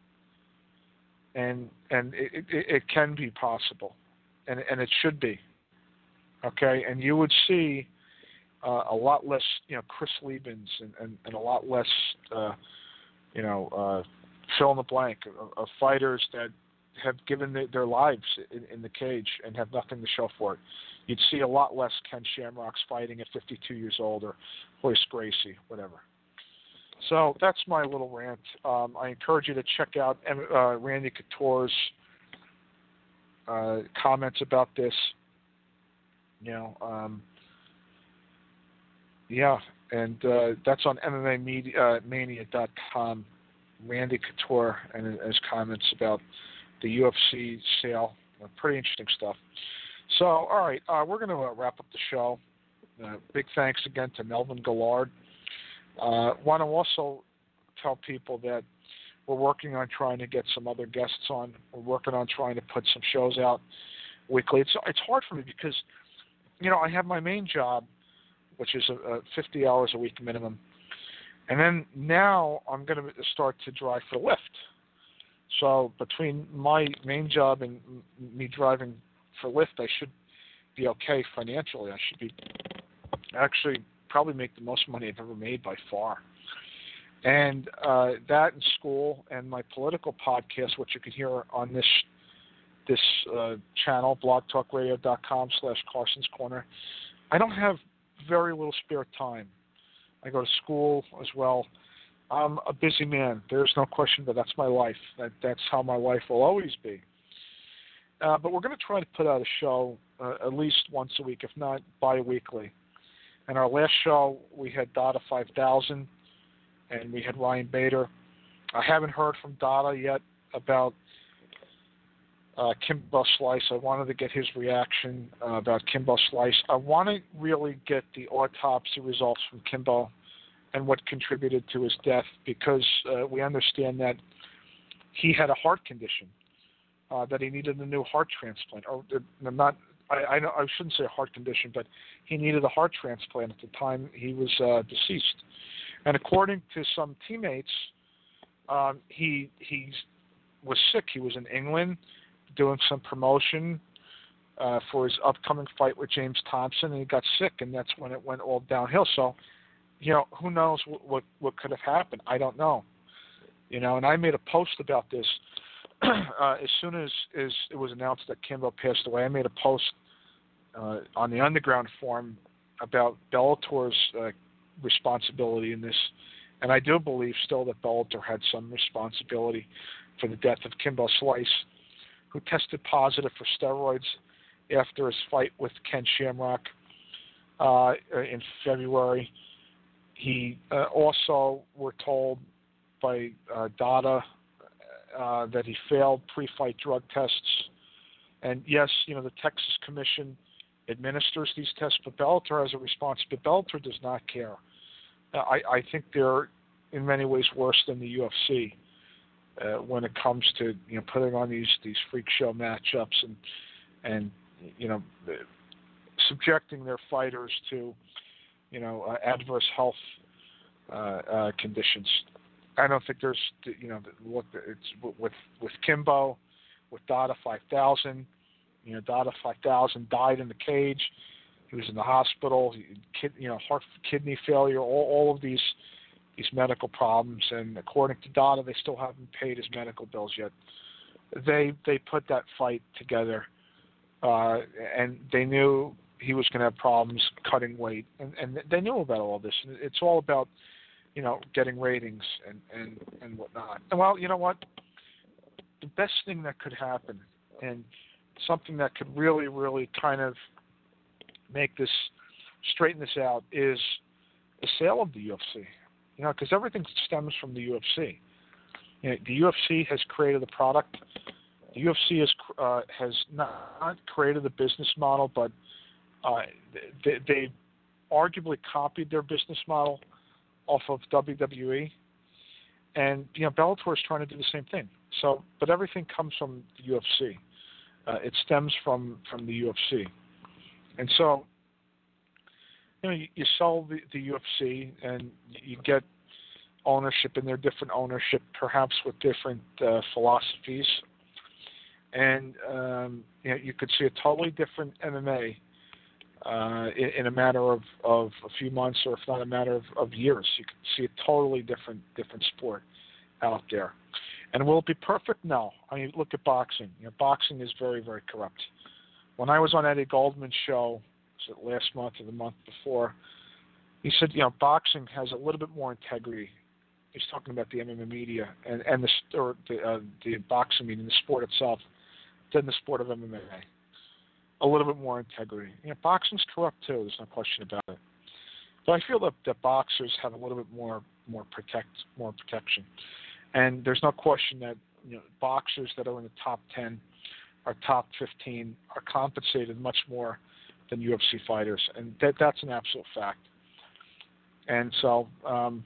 And and it, it, it can be possible, and and it should be, okay. And you would see uh, a lot less, you know, Chris Liebens, and, and, and a lot less, uh, you know, uh, fill in the blank of, of fighters that have given the, their lives in, in the cage and have nothing to show for it. You'd see a lot less Ken Shamrocks fighting at fifty-two years old, or Royce Gracie, whatever. So that's my little rant. Um, I encourage you to check out uh, Randy Couture's uh, comments about this. You know, um, yeah, and uh, that's on M M A mania dot com. Randy Couture and his comments about the U F C sale. Uh, pretty interesting stuff. So, all right, uh, we're going to uh, wrap up the show. Uh, big thanks again to Melvin Gillard. Uh, want to also tell people that we're working on trying to get some other guests on. We're working on trying to put some shows out weekly. It's it's hard for me because, you know, I have my main job, which is a, a fifty hours a week minimum, and then now I'm going to start to drive for Lyft. So between my main job and me driving for Lyft, I should be okay financially. I should be actually probably make the most money I've ever made by far. And uh, that in school and my political podcast, which you can hear on this this uh, channel, blogtalkradio.com slash Carson's Corner. I don't have very little spare time. I go to school as well. I'm a busy man. There's no question, but that's my life. That, that's how my life will always be. Uh, but we're going to try to put out a show uh, at least once a week, if not bi-weekly. And our last show, we had Dada five thousand, and we had Ryan Bader. I haven't heard from Dada yet about uh, Kimbo Slice. I wanted to get his reaction uh, about Kimbo Slice. I want to really get the autopsy results from Kimbo and what contributed to his death, because uh, we understand that he had a heart condition, uh, that he needed a new heart transplant. Or uh, not, I, I, I shouldn't say a heart condition, but he needed a heart transplant at the time he was uh, deceased. And according to some teammates, um, he he was sick. He was in England doing some promotion uh, for his upcoming fight with James Thompson, and he got sick, and that's when it went all downhill. So, you know, who knows what, what, what could have happened? I don't know. You know, and I made a post about this uh, as soon as, as it was announced that Kimbo passed away. I made a post uh, on the Underground Forum about Bellator's uh, responsibility in this, and I do believe still that Bellator had some responsibility for the death of Kimbo Slice, who tested positive for steroids after his fight with Ken Shamrock uh, in February. He uh, also were told by uh, Dada uh, that he failed pre-fight drug tests. And yes, you know, the Texas Commission administers these tests, but Bellator has a responsibility. Bellator does not care. I, I think they're in many ways worse than the U F C uh, when it comes to, you know, putting on these, these freak show matchups and and you know subjecting their fighters to, you know, uh, adverse health uh, uh, conditions. I don't think there's, you know, look, it's with with Kimbo, with Dada five thousand. You know, Dada five thousand died in the cage. He was in the hospital. Kid, you know, heart, kidney failure, all, all of these these medical problems. And according to Dada, they still haven't paid his medical bills yet. They they put that fight together, uh, and they knew he was going to have problems cutting weight, and, and they knew about all this. And it's all about, you know, getting ratings and, and, and whatnot. And well, you know what? The best thing that could happen, and something that could really, really kind of make this, straighten this out, is the sale of the U F C. You know, because everything stems from the U F C. You know, the U F C has created the product. The U F C has uh, has not created the business model, but uh, they, they arguably copied their business model off of W W E, and you know, Bellator is trying to do the same thing. So, but everything comes from the U F C. Uh, it stems from, from the U F C. And so, you know, you, you sell the, the U F C and you get ownership, and their different ownership, perhaps with different uh, philosophies. And um, you know, you could see a totally different M M A uh, in, in a matter of, of a few months, or if not a matter of, of years. You could see a totally different different sport out there. And will it be perfect? No. I mean, look at boxing. You know, boxing is very, very corrupt. When I was on Eddie Goldman's show, was it last month or the month before, he said, you know, boxing has a little bit more integrity. He's talking about the M M A media and, and the, or the, uh, the boxing media, the sport itself, than the sport of M M A. A little bit more integrity. You know, boxing's corrupt too. There's no question about it. But I feel that, that boxers have a little bit more more protect more protection. And there's no question that, you know, boxers that are in the top ten or top fifteen are compensated much more than U F C fighters, and that that's an absolute fact. And so, um,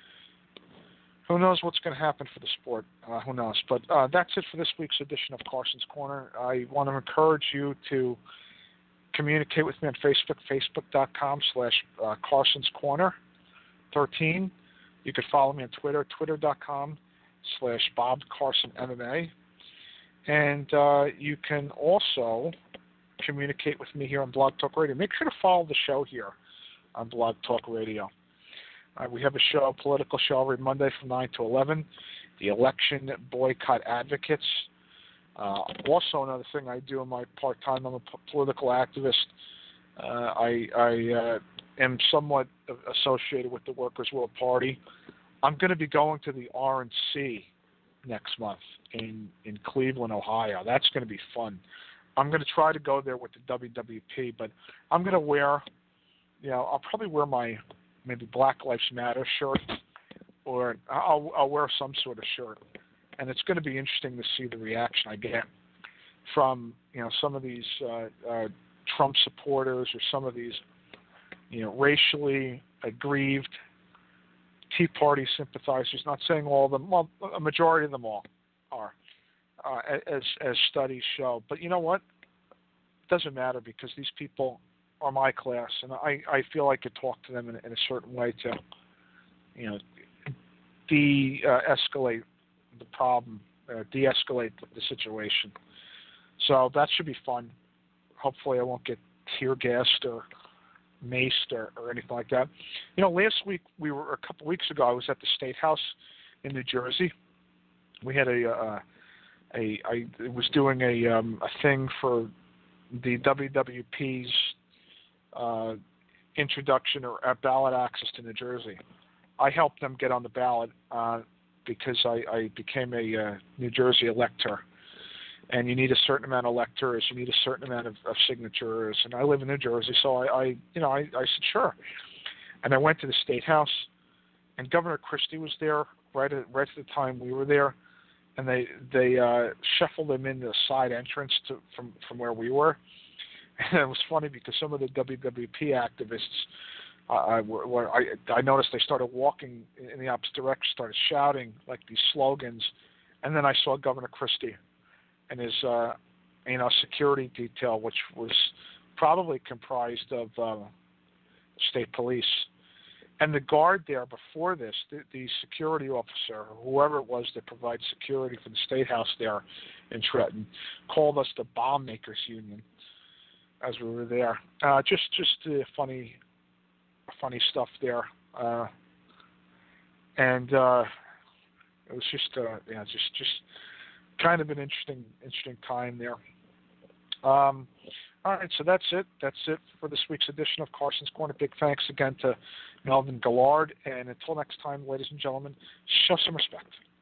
who knows what's going to happen for the sport? Uh, who knows? But uh, that's it for this week's edition of Carson's Corner. I want to encourage you to communicate with me on Facebook, facebook.com slash Carson's Corner thirteen. You could follow me on Twitter, twitter.com slash Bob Carson M M A. And uh, you can also communicate with me here on Blog Talk Radio. Make sure to follow the show here on Blog Talk Radio. Uh, we have a show, a political show, every Monday from nine to eleven, the Election Boycott Advocates. Uh, also, another thing I do in my part-time, I'm a p- political activist. Uh, I, I uh, am somewhat associated with the Workers' World Party. I'm going to be going to the R N C next month in, in Cleveland, Ohio. That's going to be fun. I'm going to try to go there with the W W P, but I'm going to wear, you know, I'll probably wear my maybe Black Lives Matter shirt, or I'll, I'll wear some sort of shirt. And it's going to be interesting to see the reaction I get from, you know, some of these uh, uh, Trump supporters or some of these, you know, racially aggrieved Tea Party sympathizers. Not saying all of them, well, a majority of them all are, uh, as as studies show. But you know what? It doesn't matter, because these people are my class, and I, I feel I could talk to them in, in a certain way to, you know, de-escalate the problem, uh, de-escalate the situation. So that should be fun. Hopefully I won't get tear gassed or maced or, or anything like that. You know, last week, we were, a couple weeks ago, I was at the State House in New Jersey. We had a, uh, a I was doing a, um, a thing for the W W P's uh, introduction or uh, ballot access to New Jersey. I helped them get on the ballot uh, because I, I became a uh, New Jersey elector. And you need a certain amount of electors, you need a certain amount of, of signatures. And I live in New Jersey, so I, I you know, I, I said, sure. And I went to the State House, and Governor Christie was there right at, right at the time we were there. And they they uh, shuffled him into the side entrance to, from, from where we were. And it was funny because some of the W W P activists, uh, I, were, I, I noticed they started walking in the opposite direction, started shouting like these slogans. And then I saw Governor Christie and his, uh, you know, security detail, which was probably comprised of uh, state police. And the guard there before this, the, the security officer, whoever it was that provides security for the State House there in Trenton, called us the Bomb Makers Union as we were there. Uh, just, just uh, funny, funny stuff there, uh, and uh, it was just, uh, yeah, just, just. kind of an interesting, interesting time there. Um, all right, so that's it. That's it for this week's edition of Carson's Corner. Big thanks again to Melvin Gillard, and until next time, ladies and gentlemen, show some respect.